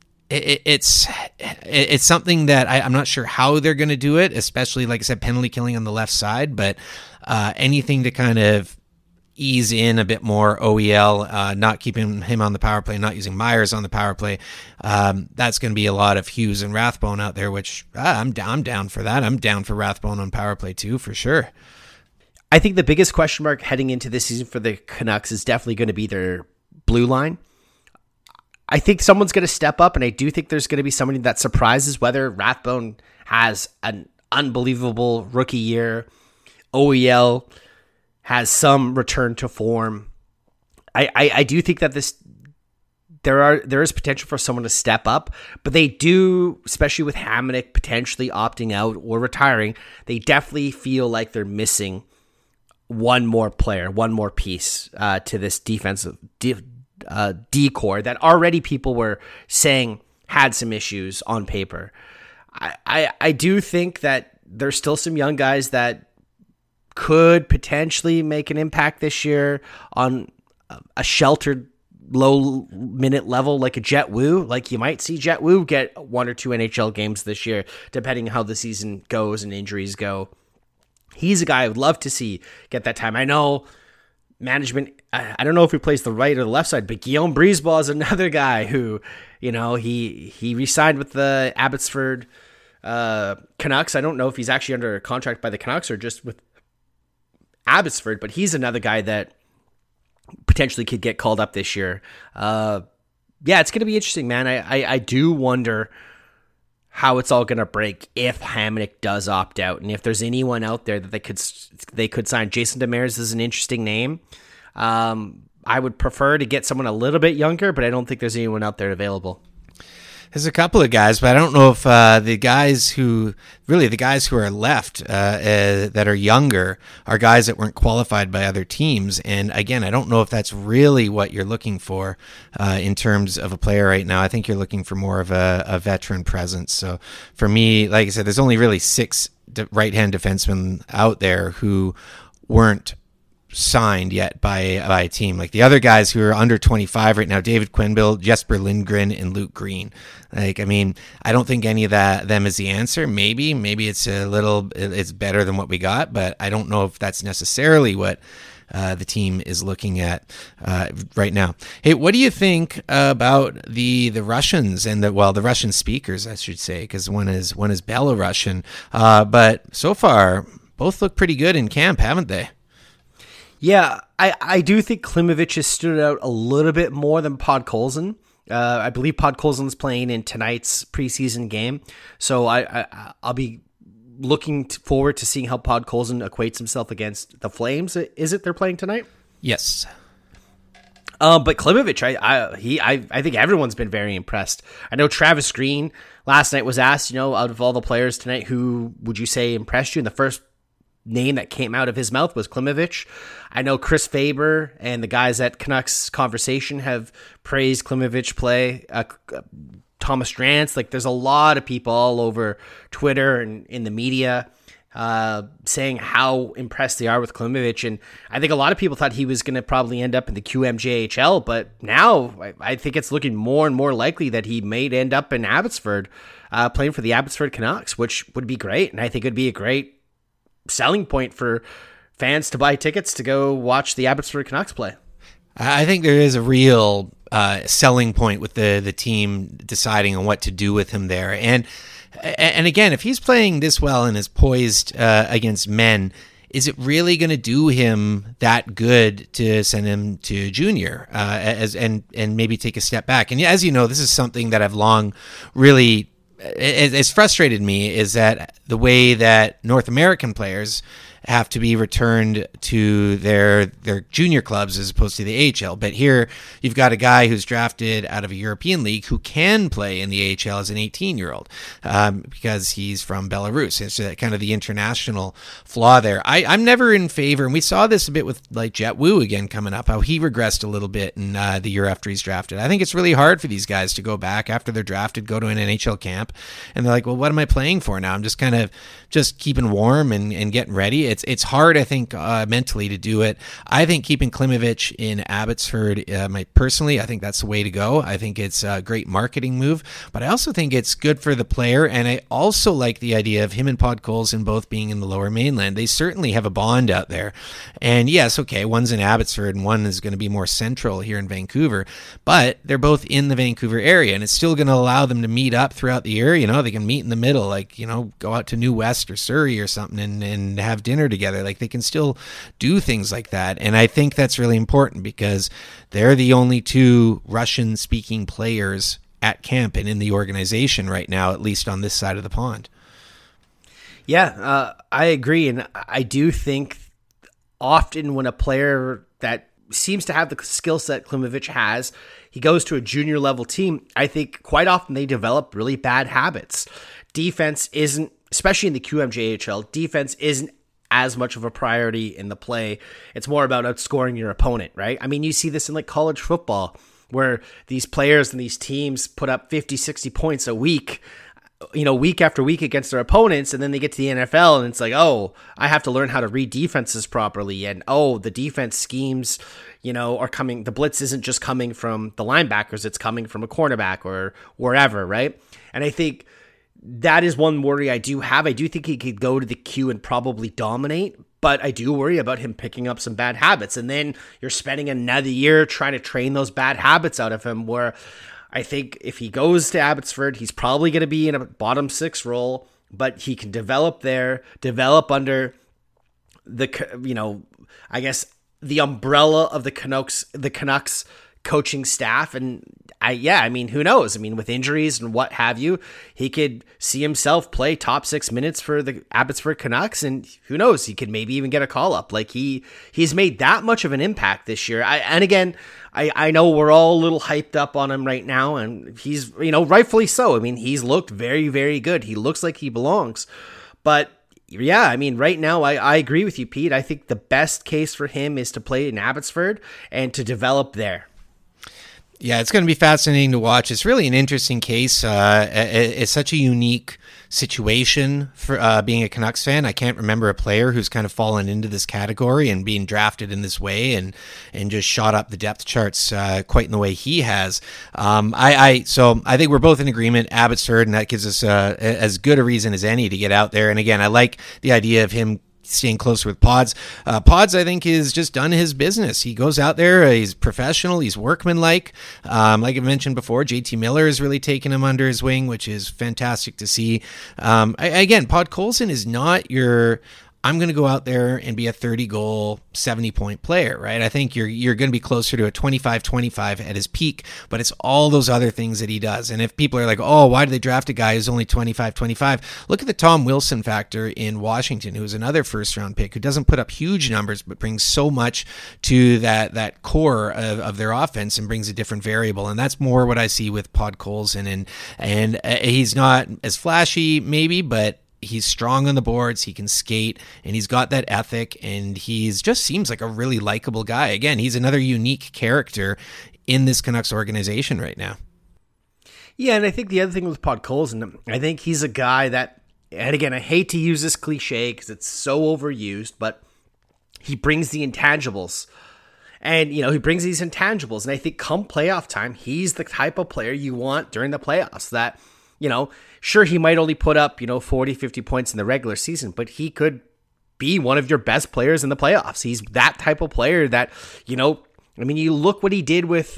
it's something that I'm not sure how they're going to do it, especially, like I said, penalty killing on the left side, but anything to kind of ease in a bit more OEL, not keeping him on the power play, not using Myers on the power play. That's going to be a lot of Hughes and Rathbone out there, which I'm down for that. I'm down for Rathbone on power play too, for sure. I think the biggest question mark heading into this season for the Canucks is definitely going to be their blue line. I think someone's going to step up, and I do think there's going to be somebody that surprises, whether Rathbone has an unbelievable rookie year, OEL has some return to form. I do think that there is potential for someone to step up, but they do, especially with Hamonic potentially opting out or retiring, they definitely feel like they're missing one more player, one more piece to this defensive decor that already people were saying had some issues on paper. I do think that there's still some young guys that could potentially make an impact this year on a sheltered low minute level, like a Jet Wu. Like, you might see Jet Wu get 1 or 2 NHL games this year, depending on how the season goes and injuries go. He's a guy I would love to see get that time. I know management, I don't know if he plays the right or the left side, but Guillaume Brisebois is another guy who, he re-signed with the Abbotsford Canucks. I don't know if he's actually under a contract by the Canucks or just with Abbotsford, but he's another guy that potentially could get called up this year. It's going to be interesting, man. I do wonder how it's all going to break if Hamonic does opt out, and if there's anyone out there that they could sign. Jason Demers is an interesting name. I would prefer to get someone a little bit younger, but I don't think there's anyone out there available. There's a couple of guys, but I don't know if the guys who are left that are younger are guys that weren't qualified by other teams. And again, I don't know if that's really what you're looking for in terms of a player right now. I think you're looking for more of a veteran presence. So for me, like I said, there's only really 6 right-hand defensemen out there who weren't signed yet by a team. Like the other guys who are under 25 right now, David Quenneville, Jesper Lindgren, and Luke Green. Like, I mean, I don't think any of them is the answer. Maybe it's it's better than what we got, but I don't know if that's necessarily what the team is looking at right now. Hey, what do you think about the Russians and the Russian speakers, I should say, because one is Belarusian, but so far both look pretty good in camp, haven't they? Yeah, I do think Klimovich has stood out a little bit more than Podkolzin. I believe Podkolzin's playing in tonight's preseason game, so I'll be looking forward to seeing how Podkolzin equates himself against the Flames. Is it they're playing tonight? Yes. But Klimovich, I think everyone's been very impressed. I know Travis Green last night was asked, out of all the players tonight, who would you say impressed you? And the first name that came out of his mouth was Klimovich. I know Chris Faber and the guys at Canucks Conversation have praised Klimovich play. Thomas Drance, like there's a lot of people all over Twitter and in the media saying how impressed they are with Klimovich. And I think a lot of people thought he was going to probably end up in the QMJHL, but now I think it's looking more and more likely that he may end up in Abbotsford playing for the Abbotsford Canucks, which would be great. And I think it would be a great selling point for fans to buy tickets to go watch the Abbotsford Canucks play. I think there is a real selling point with the team deciding on what to do with him there. And again, if he's playing this well and is poised against men, is it really going to do him that good to send him to junior and maybe take a step back? And as you know, this is something that I've long really it's frustrated me, is that the way that North American players have to be returned to their junior clubs as opposed to the AHL. But here you've got a guy who's drafted out of a European league who can play in the AHL as an 18-year-old because he's from Belarus. It's kind of the international flaw there. I'm never in favor, and we saw this a bit with like Jet Wu again coming up, how he regressed a little bit in the year after he's drafted. I think it's really hard for these guys to go back after they're drafted, go to an NHL camp, and they're like, well, what am I playing for now? I'm just kind of just keeping warm and getting ready. It's hard, I think, mentally to do it. I think keeping Klimovich in Abbotsford, personally, I think that's the way to go. I think it's a great marketing move, but I also think it's good for the player, and I also like the idea of him and Podkolzin both being in the Lower Mainland. They certainly have a bond out there. And yes, okay, one's in Abbotsford and one is going to be more central here in Vancouver, but they're both in the Vancouver area, and it's still going to allow them to meet up throughout the year. They can meet in the middle, like, go out to New West or Surrey or something and have dinner together. Like, they can still do things like that. And I think that's really important because they're the only two Russian speaking players at camp and in the organization right now, at least on this side of the pond. Yeah, I agree. And I do think often when a player that seems to have the skill set Klimovich has, he goes to a junior level team, I think quite often they develop really bad habits. Defense isn't, especially in the QMJHL, defense isn't as much of a priority in the play. It's more about outscoring your opponent, right? I mean, you see this in like college football where these players and these teams put up 50, 60 points a week, week after week against their opponents, and then they get to the NFL and it's like, oh, I have to learn how to read defenses properly, and the defense schemes, are coming, the blitz isn't just coming from the linebackers, it's coming from a cornerback or wherever, right? And I think that is one worry I do have. I do think he could go to the Q and probably dominate, but I do worry about him picking up some bad habits. And then you're spending another year trying to train those bad habits out of him, where I think if he goes to Abbotsford, he's probably going to be in a bottom six role, but he can develop under the, I guess the umbrella of the Canucks coaching staff. And who knows? I mean, with injuries and what have you, he could see himself play top 6 minutes for the Abbotsford Canucks, and who knows, he could maybe even get a call up. Like he's made that much of an impact this year. I know we're all a little hyped up on him right now, and he's, rightfully so. I mean, he's looked very, very good. He looks like he belongs. But yeah, I mean, right now, I agree with you, Pete. I think the best case for him is to play in Abbotsford and to develop there. Yeah, it's going to be fascinating to watch. It's really an interesting case. It's such a unique situation for being a Canucks fan. I can't remember a player who's kind of fallen into this category and being drafted in this way and just shot up the depth charts quite in the way he has. So I think we're both in agreement. Abbott's third, and that gives us as good a reason as any to get out there. And again, I like the idea of him staying closer with Pods. Pods, I think, is just done his business. He goes out there, he's professional, he's workmanlike. Like I mentioned before, JT Miller has really taken him under his wing, which is fantastic to see. Again, Podkolzin is not your... I'm going to go out there and be a 30-goal, 70-point player, right? I think you're going to be closer to a 25-25 at his peak, but it's all those other things that he does. And if people are like, oh, why did they draft a guy who's only 25-25? Look at the Tom Wilson factor in Washington, who's another first-round pick who doesn't put up huge numbers, but brings so much to that core of their offense and brings a different variable. And that's more what I see with Podkolzin. And he's not as flashy, maybe, but he's strong on the boards, he can skate, and he's got that ethic, and he's just seems like a really likable guy. Again, he's another unique character in this Canucks organization right now. Yeah, and I think the other thing with Podkolzin, I think he's a guy that, and again, I hate to use this cliche because it's so overused, but he brings the intangibles. And, he brings these intangibles, and I think come playoff time, he's the type of player you want during the playoffs that, sure, he might only put up, 40, 50 points in the regular season, but he could be one of your best players in the playoffs. He's that type of player that, you look what he did with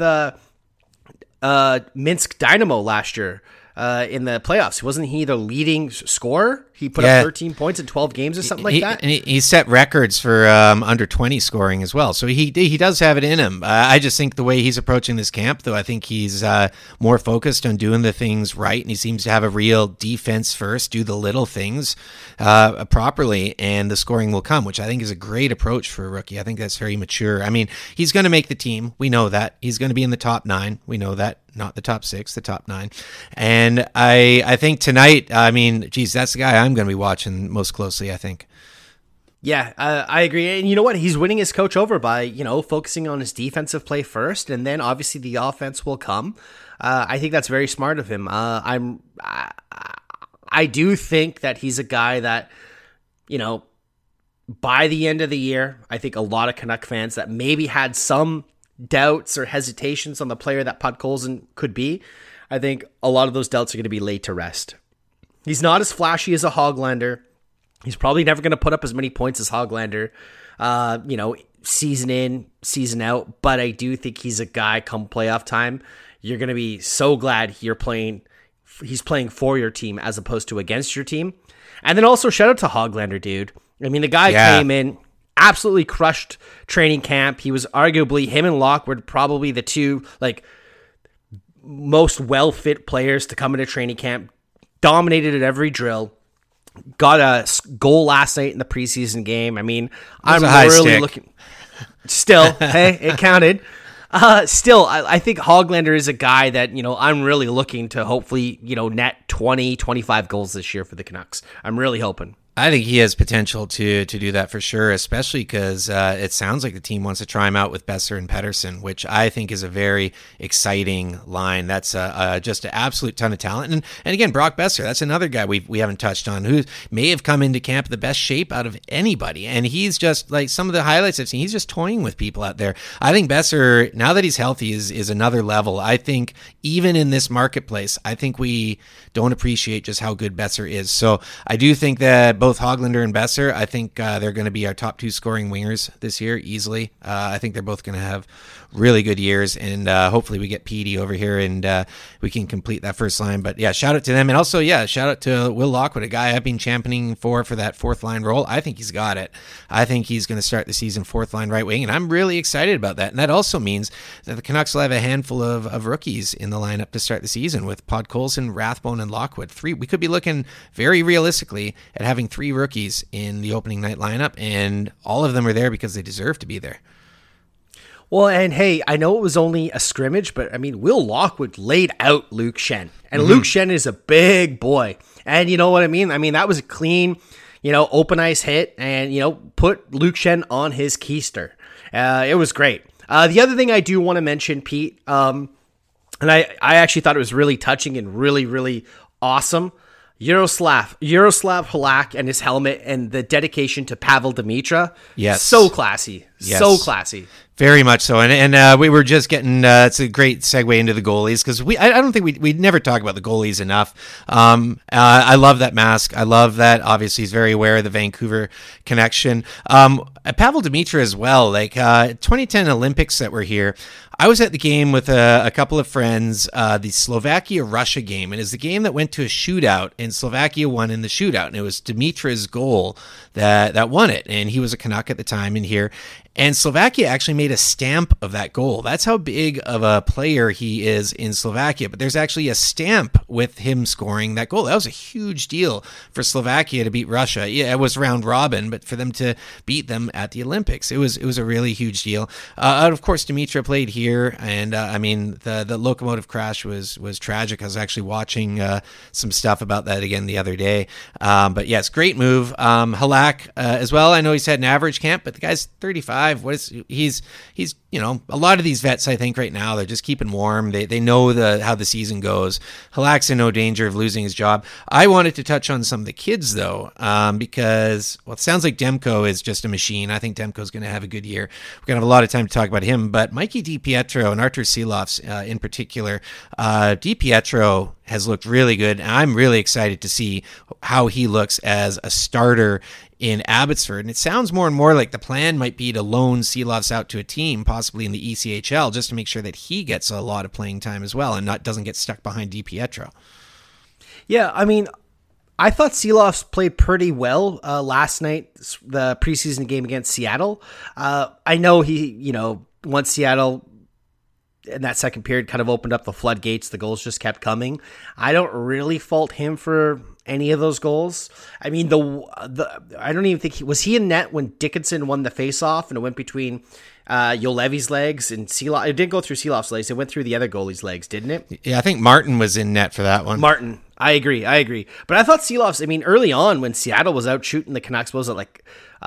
Minsk Dynamo last year in the playoffs. Wasn't he the leading scorer? He put up 13 points in 12 games or something like that. And he set records for under 20 scoring as well. So he does have it in him. I just think the way he's approaching this camp, though, I think he's more focused on doing the things right. And he seems to have a real defense first, do the little things properly, and the scoring will come, which I think is a great approach for a rookie. I think that's very mature. I mean, he's going to make the team. We know that. He's going to be in the top 9. We know that. Not the top 6, the top 9. And I think tonight, that's the guy I'm going to be watching most closely, I think. Yeah, I agree. And you know what? He's winning his coach over by, focusing on his defensive play first, and then obviously the offense will come. I think that's very smart of him. I do think that he's a guy that, by the end of the year, I think a lot of Canuck fans that maybe had some doubts or hesitations on the player that Podkolzin could be, I think a lot of those doubts are going to be laid to rest. He's not as flashy as a Hoglander. He's probably never going to put up as many points as Hoglander, season in, season out. But I do think he's a guy come playoff time. You're going to be so glad he's playing for your team as opposed to against your team. And then also shout out to Hoglander, dude. I mean, the guy came in, absolutely crushed training camp. He was arguably, him and Locke were probably the two most well-fit players to come into training camp. Dominated at every drill. Got a goal last night in the preseason game. I mean, I'm really looking. Still, hey, it counted. Still, I think Hoglander is a guy that, I'm really looking to hopefully, net 20, 25 goals this year for the Canucks. I'm really hoping. I think he has potential to do that for sure, especially because it sounds like the team wants to try him out with Besser and Pettersson, which I think is a very exciting line. That's just an absolute ton of talent. And again, Brock Besser, that's another guy we haven't touched on who may have come into camp the best shape out of anybody. And he's just like some of the highlights I've seen, he's just toying with people out there. I think Besser, now that he's healthy, is another level. I think even in this marketplace, I think we don't appreciate just how good Besser is. So I do think that both Hoglander and Besser, I think they're going to be our top 2 scoring wingers this year easily. I think they're both going to have really good years, and hopefully we get Petey over here and we can complete that first line. But yeah, shout out to them. And also, shout out to Will Lockwood, a guy I've been championing for that 4th line role. I think he's got it. I think he's going to start the season 4th line right wing, and I'm really excited about that. And that also means that the Canucks will have a handful of rookies in the lineup to start the season with Podkolzin, Rathbone, and Lockwood. 3. We could be looking very realistically at having 3 rookies in the opening night lineup, and all of them are there because they deserve to be there. Well, and hey, I know it was only a scrimmage, but I mean, Will Lockwood laid out Luke Schenn, and Luke Schenn is a big boy. And you know what I mean? I mean, that was a clean, open ice hit, and, put Luke Schenn on his keister. It was great. The other thing I do want to mention, Pete, And I actually thought it was really touching and really, really awesome. Yaroslav Halak and his helmet and the dedication to Pavel Demitra. Yes. So classy. Yes. So classy. Very much so, and we were just getting. It's a great segue into the goalies because I don't think we never talk about the goalies enough. I love that mask. I love that. Obviously, he's very aware of the Vancouver connection. Pavel Demitra as well. Like 2010 Olympics that were here. I was at the game with a couple of friends, the Slovakia-Russia game, and it's the game that went to a shootout, and Slovakia won in the shootout, and it was Dimitra's goal that won it, and he was a Canuck at the time in here. And Slovakia actually made a stamp of that goal. That's how big of a player he is in Slovakia. But there's actually a stamp with him scoring that goal. That was a huge deal for Slovakia to beat Russia. Yeah, it was round robin, but for them to beat them at the Olympics, it was a really huge deal. Of course, Demitra played here, and I mean the locomotive crash was tragic. I was actually watching some stuff about that again the other day. But yes, great move. Halak as well. I know he's had an average camp, but the guy's 35. He's a lot of these vets, I think right now, they're just keeping warm. They know how the season goes. Halak's in no danger of losing his job. I wanted to touch on some of the kids though, because it sounds like Demko is just a machine. I think Demko's going to have a good year. We're going to have a lot of time to talk about him, but Mikey DiPietro and Artur Silovs in particular, DiPietro has looked really good. And I'm really excited to see how he looks as a starter in Abbotsford. And it sounds more and more like the plan might be to loan Silovs out to a team, possibly in the ECHL, just to make sure that he gets a lot of playing time as well and doesn't get stuck behind DiPietro. Yeah, I mean, I thought Silovs played pretty well last night, the preseason game against Seattle. I know once Seattle in that second period kind of opened up the floodgates, the goals just kept coming. I don't really fault him for any of those goals. I mean, I don't even think was he in net when Dickinson won the faceoff and it went between Jolevi's legs and Silovs. It didn't go through Silov's legs. It went through the other goalie's legs, didn't it? Yeah, I think Martin was in net for that one. Martin. I agree. But I thought Silovs, I mean, early on when Seattle was out shooting the Canucks, was it like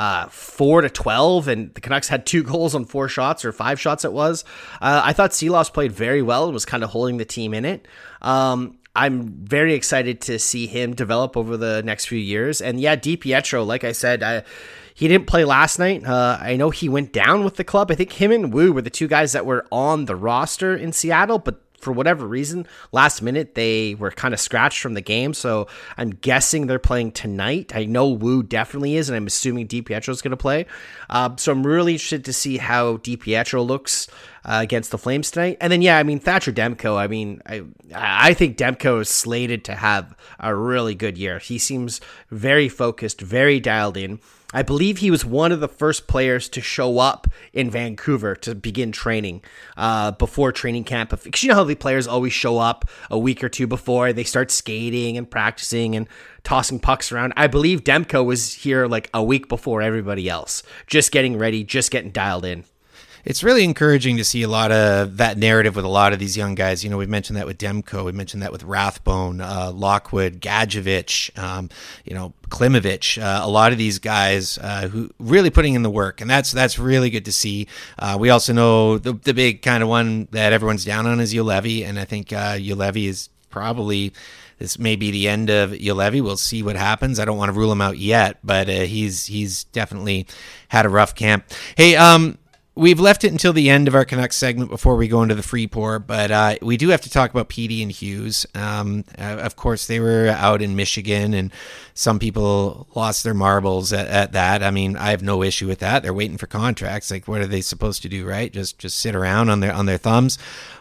4-12 and the Canucks had 2 goals on 4 shots or 5 shots it was. I thought Silovs played very well and was kind of holding the team in it. I'm very excited to see him develop over the next few years. And yeah, DiPietro, like I said, he didn't play last night. I know he went down with the club. I think him and Wu were the 2 guys that were on the roster in Seattle, but for whatever reason, last minute, they were kind of scratched from the game. So I'm guessing they're playing tonight. I know Wu definitely is, and I'm assuming DiPietro is going to play. So I'm really interested to see how DiPietro looks against the Flames tonight. And then, yeah, I mean, Thatcher Demko, I mean, I think Demko is slated to have a really good year. He seems very focused, very dialed in. I believe he was one of the first players to show up in Vancouver to begin training before training camp. Because you know how the players always show up a week or 2 before. They start skating and practicing and tossing pucks around. I believe Demko was here like a week before everybody else, just getting ready, just getting dialed in. It's really encouraging to see a lot of that narrative with a lot of these young guys. You know, we've mentioned that with Demko, we mentioned that with Rathbone, Lockwood, Gadjevich, Klimovich, a lot of these guys who really putting in the work, and that's really good to see. We also know the big kind of one that everyone's down on is Juolevi, and I think Juolevi is probably, this may be the end of Juolevi. We'll see what happens. I don't want to rule him out yet, but he's definitely had a rough camp. Hey, we've left it until the end of our Canucks segment before we go into the free pour, but we do have to talk about Petey and Hughes. Of course, they were out in Michigan, and some people lost their marbles at that. I mean, I have no issue with that. They're waiting for contracts. Like, what are they supposed to do, right? Just sit around on their thumbs.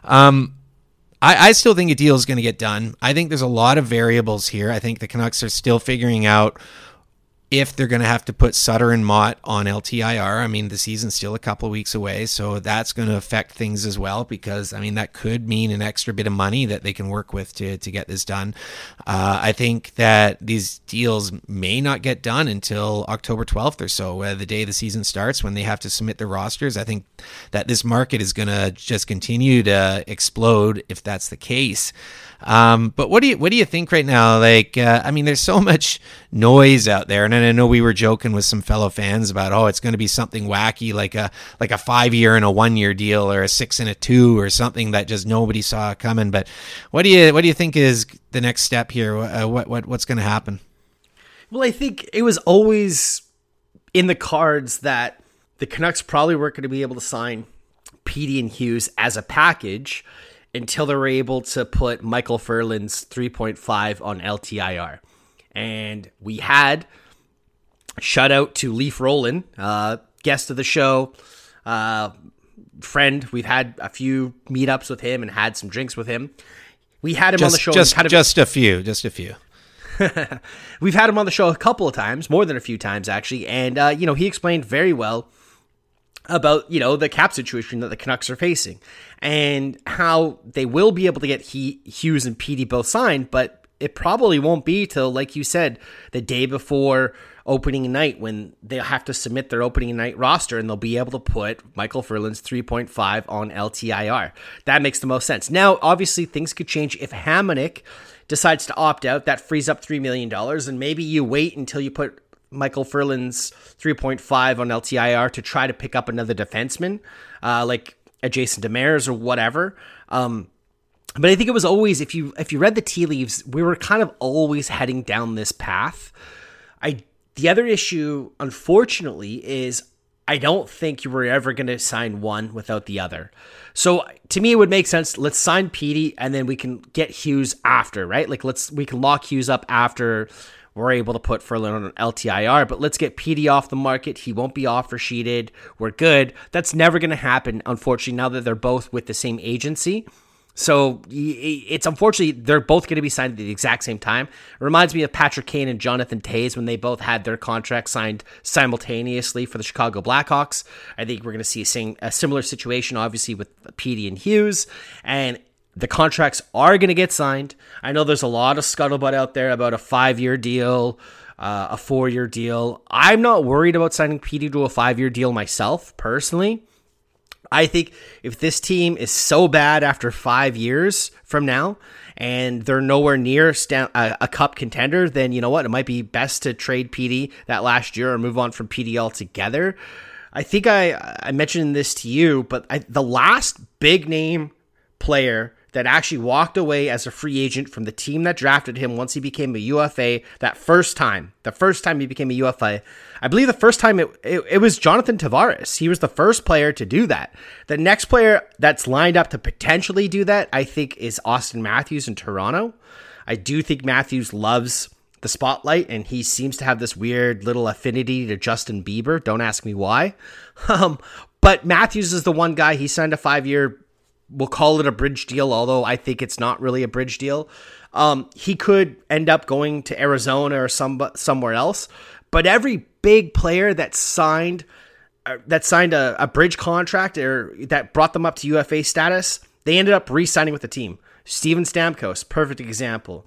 I still think a deal is going to get done. I think there's a lot of variables here. I think the Canucks are still figuring out if they're going to have to put Sutter and Mott on LTIR. I mean, the season's still a couple of weeks away, so that's going to affect things as well, because, I mean, that could mean an extra bit of money that they can work with to get this done. I think that these deals may not get done until October 12th or so, the day the season starts, when they have to submit their rosters. I think that this market is going to just continue to explode if that's the case. But what do you think right now? Like, I mean, there's so much noise out there, and I know we were joking with some fellow fans about, oh, it's going to be something wacky, like a 5-year and a 1-year deal, or a 6 and a 2, or something that just nobody saw coming. But what do you think is the next step here? What's going to happen? Well, I think it was always in the cards that the Canucks probably weren't going to be able to sign Petey and Hughes as a package until they were able to put Michael Ferland's 3.5 on LTIR. And we had, shout out to Leaf Roland, guest of the show, friend. We've had a few meetups with him and had some drinks with him. We had him on the show. Just a few. We've had him on the show a couple of times, more than a few times actually. And, he explained very well about, the cap situation that the Canucks are facing and how they will be able to get Hughes and Petey both signed, but it probably won't be till, like you said, the day before opening night when they'll have to submit their opening night roster and they'll be able to put Michael Ferland's 3.5 on LTIR. That makes the most sense. Now, obviously, things could change if Hamonic decides to opt out. That frees up $3 million, and maybe you wait until you put Michael Ferland's 3.5 on LTIR to try to pick up another defenseman, like a Jason Demers or whatever. But I think it was always, if you read the tea leaves, we were kind of always heading down this path. The other issue, unfortunately, is I don't think you were ever going to sign one without the other. So to me, it would make sense. Let's sign Petey and then we can get Hughes after, right? Like we can lock Hughes up after we're able to put Ferland on LTIR, but let's get Petey off the market. He won't be offer sheeted. We're good. That's never going to happen, unfortunately, now that they're both with the same agency. So it's unfortunately, they're both going to be signed at the exact same time. It reminds me of Patrick Kane and Jonathan Toews when they both had their contracts signed simultaneously for the Chicago Blackhawks. I think we're going to see a similar situation, obviously, with Petey and Hughes. And the contracts are going to get signed. I know there's a lot of scuttlebutt out there about a 5-year deal, a 4-year deal. I'm not worried about signing Petey to a 5-year deal myself, personally. I think if this team is so bad after 5 years from now and they're nowhere near a cup contender, then you know what? It might be best to trade Petey that last year or move on from Petey altogether. I think I mentioned this to you, but the last big name player that actually walked away as a free agent from the team that drafted him once he became a UFA, the first time he became a UFA, I believe the first time it was Jonathan Tavares. He was the first player to do that. The next player that's lined up to potentially do that, I think, is Auston Matthews in Toronto. I do think Matthews loves the spotlight, and he seems to have this weird little affinity to Justin Bieber. Don't ask me why. But Matthews is the one guy. He signed a 5-year, we'll call it a bridge deal, although I think it's not really a bridge deal. He could end up going to Arizona or somewhere else. But every big player that signed a bridge contract or that brought them up to UFA status, they ended up re-signing with the team. Steven Stamkos, perfect example.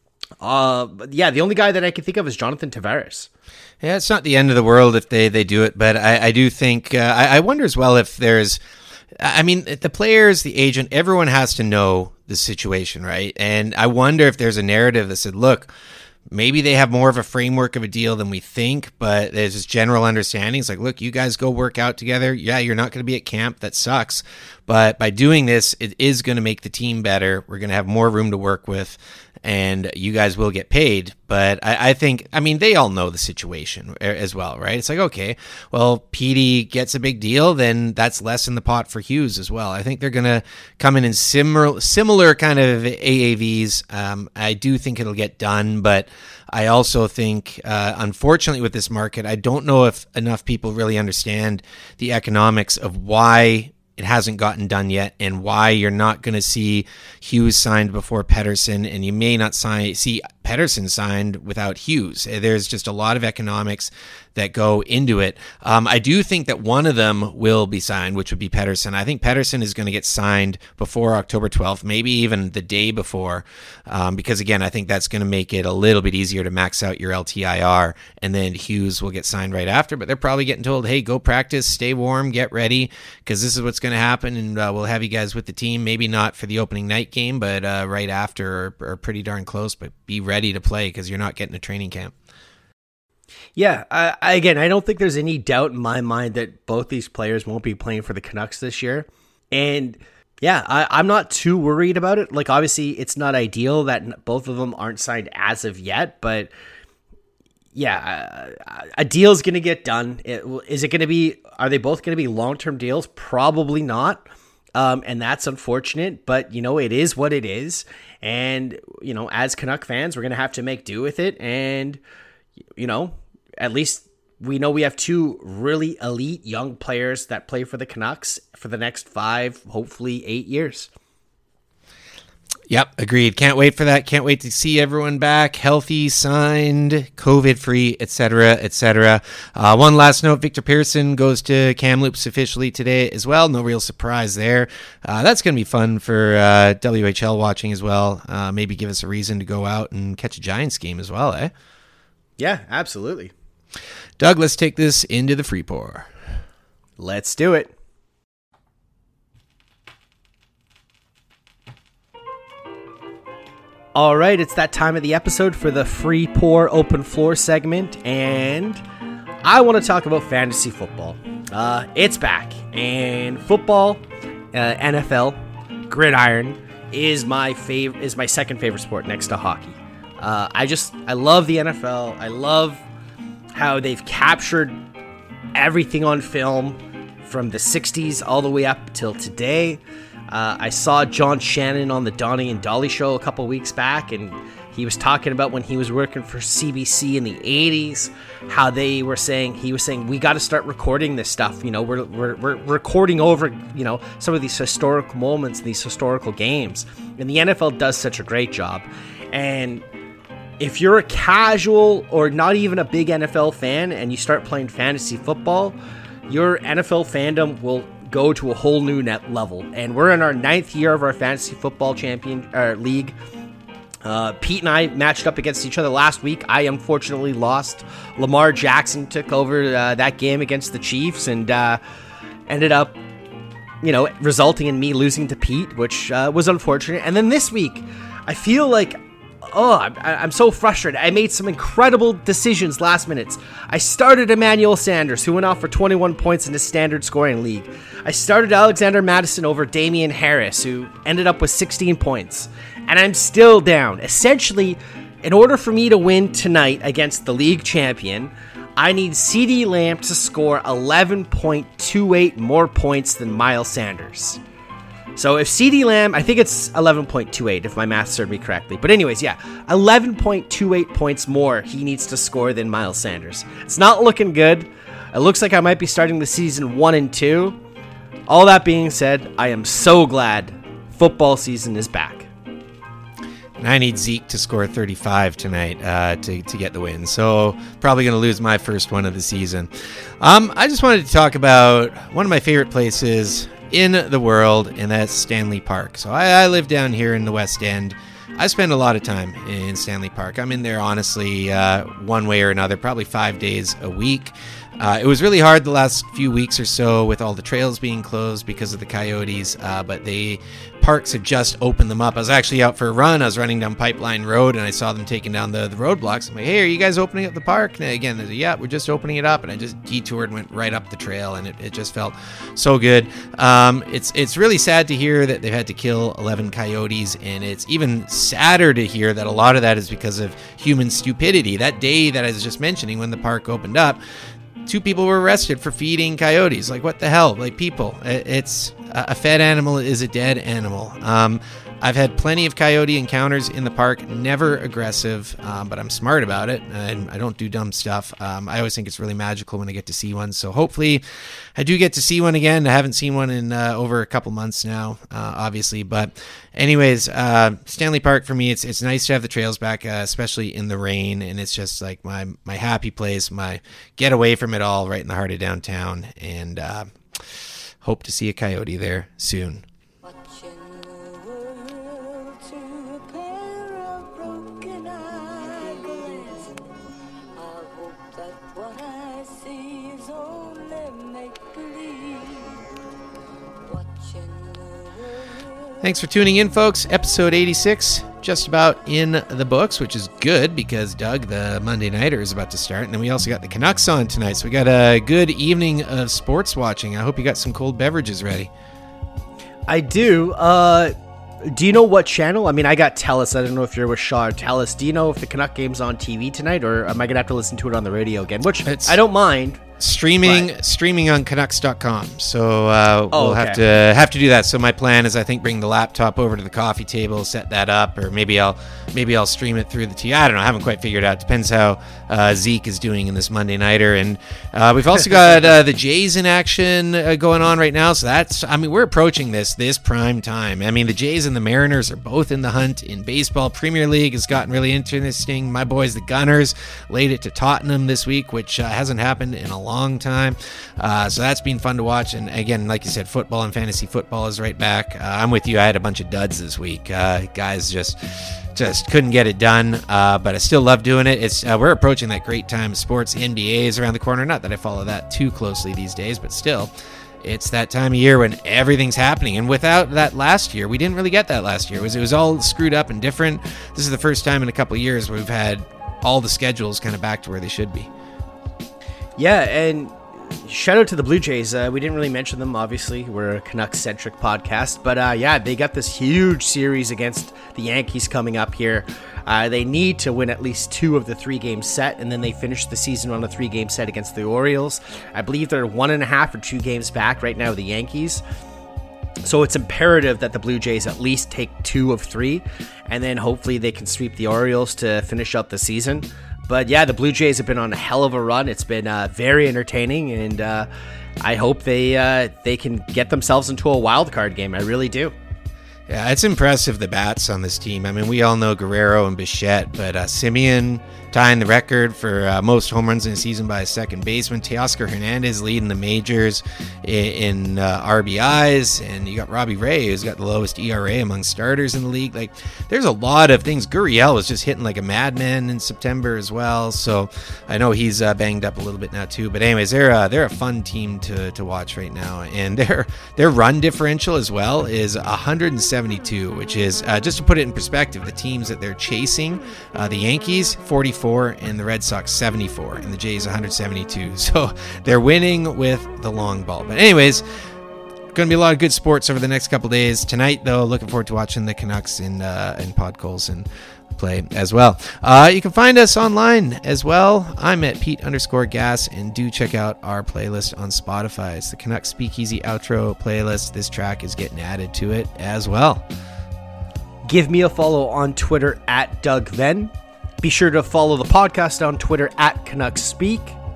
The only guy that I can think of is Jonathan Tavares. Yeah, it's not the end of the world if they do it, but I do think, I wonder as well if there's, I mean, the players, the agent, everyone has to know the situation, right? And I wonder if there's a narrative that said, look, maybe they have more of a framework of a deal than we think, but there's this general understanding. It's like, look, you guys go work out together. Yeah, you're not going to be at camp. That sucks. But by doing this, it is going to make the team better. We're going to have more room to work with, and you guys will get paid. But I think, I mean, they all know the situation as well, right? It's like, okay, well, Petey gets a big deal, then that's less in the pot for Hughes as well. I think they're going to come in similar kind of AAVs. I do think it'll get done, but I also think, unfortunately, with this market, I don't know if enough people really understand the economics of why it hasn't gotten done yet and why you're not going to see Hughes signed before Pettersson, and you may not see Pettersson signed without Hughes. There's just a lot of economics that go into it. I do think that one of them will be signed, which would be Pettersson. I think Pettersson is going to get signed before October 12th, maybe even the day before, because again, I think that's going to make it a little bit easier to max out your LTIR, and then Hughes will get signed right after, but they're probably getting told, hey, go practice, stay warm, get ready, because this is what's going going to happen, and we'll have you guys with the team. Maybe not for the opening night game, but right after or pretty darn close. But be ready to play because you're not getting a training camp. Yeah, I don't think there's any doubt in my mind that both these players won't be playing for the Canucks this year. And yeah, I'm not too worried about it. Like, obviously, it's not ideal that both of them aren't signed as of yet, but yeah, a deal's going to get done. Are they both going to be long-term deals? Probably not. And that's unfortunate, but it is what it is. And, as Canuck fans, we're going to have to make do with it. And, at least we know we have two really elite young players that play for the Canucks for the next 5, hopefully 8 years. Yep, agreed. Can't wait for that. Can't wait to see everyone back, healthy, signed, COVID-free, etc., etc. One last note, Victor Pearson goes to Kamloops officially today as well. No real surprise there. That's going to be fun for WHL watching as well. Maybe give us a reason to go out and catch a Giants game as well, eh? Yeah, absolutely. Doug, let's take this into the free pour. Let's do it. All right, it's that time of the episode for the free pour open floor segment, and I want to talk about fantasy football. It's back, and football, NFL, gridiron is my second favorite sport next to hockey. I love the NFL. I love how they've captured everything on film from the 60s all the way up till today. I saw John Shannon on the Donnie and Dolly show a couple weeks back, and he was talking about when he was working for CBC in the 80s, how he was saying, we got to start recording this stuff. We're recording over, some of these historical moments, these historical games. And the NFL does such a great job. And if you're a casual or not even a big NFL fan and you start playing fantasy football, your NFL fandom will go to a whole new net level. And we're in our 9th year of our fantasy football league. Pete and I matched up against each other last week. I unfortunately lost. Lamar Jackson took over that game against the Chiefs and ended up, resulting in me losing to Pete, which was unfortunate. And then this week, I feel like I'm so frustrated. I made some incredible decisions last minute. I started Emmanuel Sanders, who went off for 21 points in the standard scoring league. I started Alexander Mattison over Damian Harris, who ended up with 16 points. And I'm still down. Essentially, in order for me to win tonight against the league champion, I need CeeDee Lamb to score 11.28 more points than Miles Sanders. So if CeeDee Lamb, I think it's 11.28 if my math served me correctly. But anyways, yeah, 11.28 points more he needs to score than Miles Sanders. It's not looking good. It looks like I might be starting the season 1 and 2. All that being said, I am so glad football season is back. And I need Zeke to score 35 tonight to get the win. So probably going to lose my first one of the season. I just wanted to talk about one of my favorite places in the world, and that's Stanley Park. So I live down here in the West End. I spend a lot of time in Stanley Park. I'm in there, honestly, one way or another, probably 5 days a week. It was really hard the last few weeks or so with all the trails being closed because of the coyotes, but parks had just opened them up. I was actually out for a run. I was running down Pipeline Road, and I saw them taking down the roadblocks. I'm like, hey, are you guys opening up the park? And again, they said, yeah, we're just opening it up. And I just detoured and went right up the trail, and it just felt so good. It's really sad to hear that they've had to kill 11 coyotes, and it's even sadder to hear that a lot of that is because of human stupidity. That day that I was just mentioning when the park opened up, 2 people were arrested for feeding coyotes. Like, what the hell? Like, people, it's a fed animal is a dead animal. I've had plenty of coyote encounters in the park, never aggressive, but I'm smart about it, and I don't do dumb stuff. I always think it's really magical when I get to see one, so hopefully I do get to see one again. I haven't seen one in over a couple months now, obviously, but anyways, Stanley Park for me, it's nice to have the trails back, especially in the rain, and it's just like my happy place, my get away from it all right in the heart of downtown, and hope to see a coyote there soon. Thanks for tuning in, folks. Episode 86, just about in the books, which is good because Doug, the Monday Nighter, is about to start. And then we also got the Canucks on tonight. So we got a good evening of sports watching. I hope you got some cold beverages ready. I do. Do you know what channel? I mean, I got TELUS. I don't know if you're with Shaw or TELUS. Do you know if the Canuck game's on TV tonight, or am I going to have to listen to it on the radio again? Which I don't mind. Streaming on Canucks.com. So we'll have to do that. So my plan is, I think, bring the laptop over to the coffee table, set that up, or maybe I'll stream it through the TV. I don't know. I haven't quite figured it out. Depends how Zeke is doing in this Monday Nighter. And we've also got the Jays in action going on right now. So we're approaching this prime time. I mean, the Jays and the Mariners are both in the hunt in baseball. Premier League has gotten really interesting. My boys, the Gunners, laid it to Tottenham this week, which hasn't happened in a long time. So that's been fun to watch. And again, like you said, football and fantasy football is right back. I'm with you. I had a bunch of duds this week. Guys just couldn't get it done, but I still love doing it. We're approaching that great time of sports. NBA is around the corner. Not that I follow that too closely these days, but still, it's that time of year when everything's happening. And without that last year, we didn't really get that last year. It was all screwed up and different. This is the first time in a couple of years where we've had all the schedules kind of back to where they should be. Yeah, and shout out to the Blue Jays. We didn't really mention them, obviously. We're a Canucks-centric podcast. But they got this huge series against the Yankees coming up here. They need to win at least 2 of the 3-game set, and then they finish the season on a 3-game set against the Orioles. I believe they're 1.5 or 2 games back right now, the Yankees. So it's imperative that the Blue Jays at least take 2 of 3, and then hopefully they can sweep the Orioles to finish up the season. But yeah, the Blue Jays have been on a hell of a run. It's been very entertaining, and I hope they can get themselves into a wild card game. I really do. Yeah, it's impressive, the bats on this team. I mean, we all know Guerrero and Bichette, but Simeon tying the record for most home runs in a season by a second baseman. Teoscar Hernandez leading the majors in RBIs, and you got Robbie Ray, who's got the lowest ERA among starters in the league. Like, there's a lot of things. Gurriel was just hitting like a madman in September as well, so I know he's banged up a little bit now too. But anyways, they're a fun team to watch right now, and their run differential as well is 172, which is just to put it in perspective, the teams that they're chasing, the Yankees 44 and the Red Sox 74 and the Jays 172. So they're winning with the long ball. But anyways, going to be a lot of good sports over the next couple days. Tonight, though, looking forward to watching the Canucks in Podkolzin and play as well. You can find us online as well. I'm at Pete_Gas, and do check out our playlist on Spotify. It's the Canucks Speakeasy Outro playlist. This track is getting added to it as well. Give me a follow on Twitter at Doug Venn. Be sure to follow the podcast on Twitter at Canucks Speak.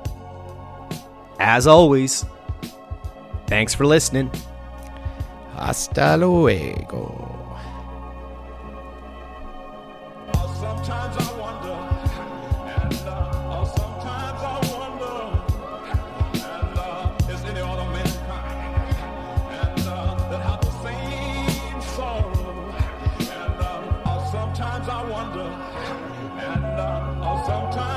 As always, thanks for listening. Hasta luego. Sometimes I wonder, and sometimes I wonder, and is any other mankind, and that have the same sorrow, and sometimes I wonder, and sometimes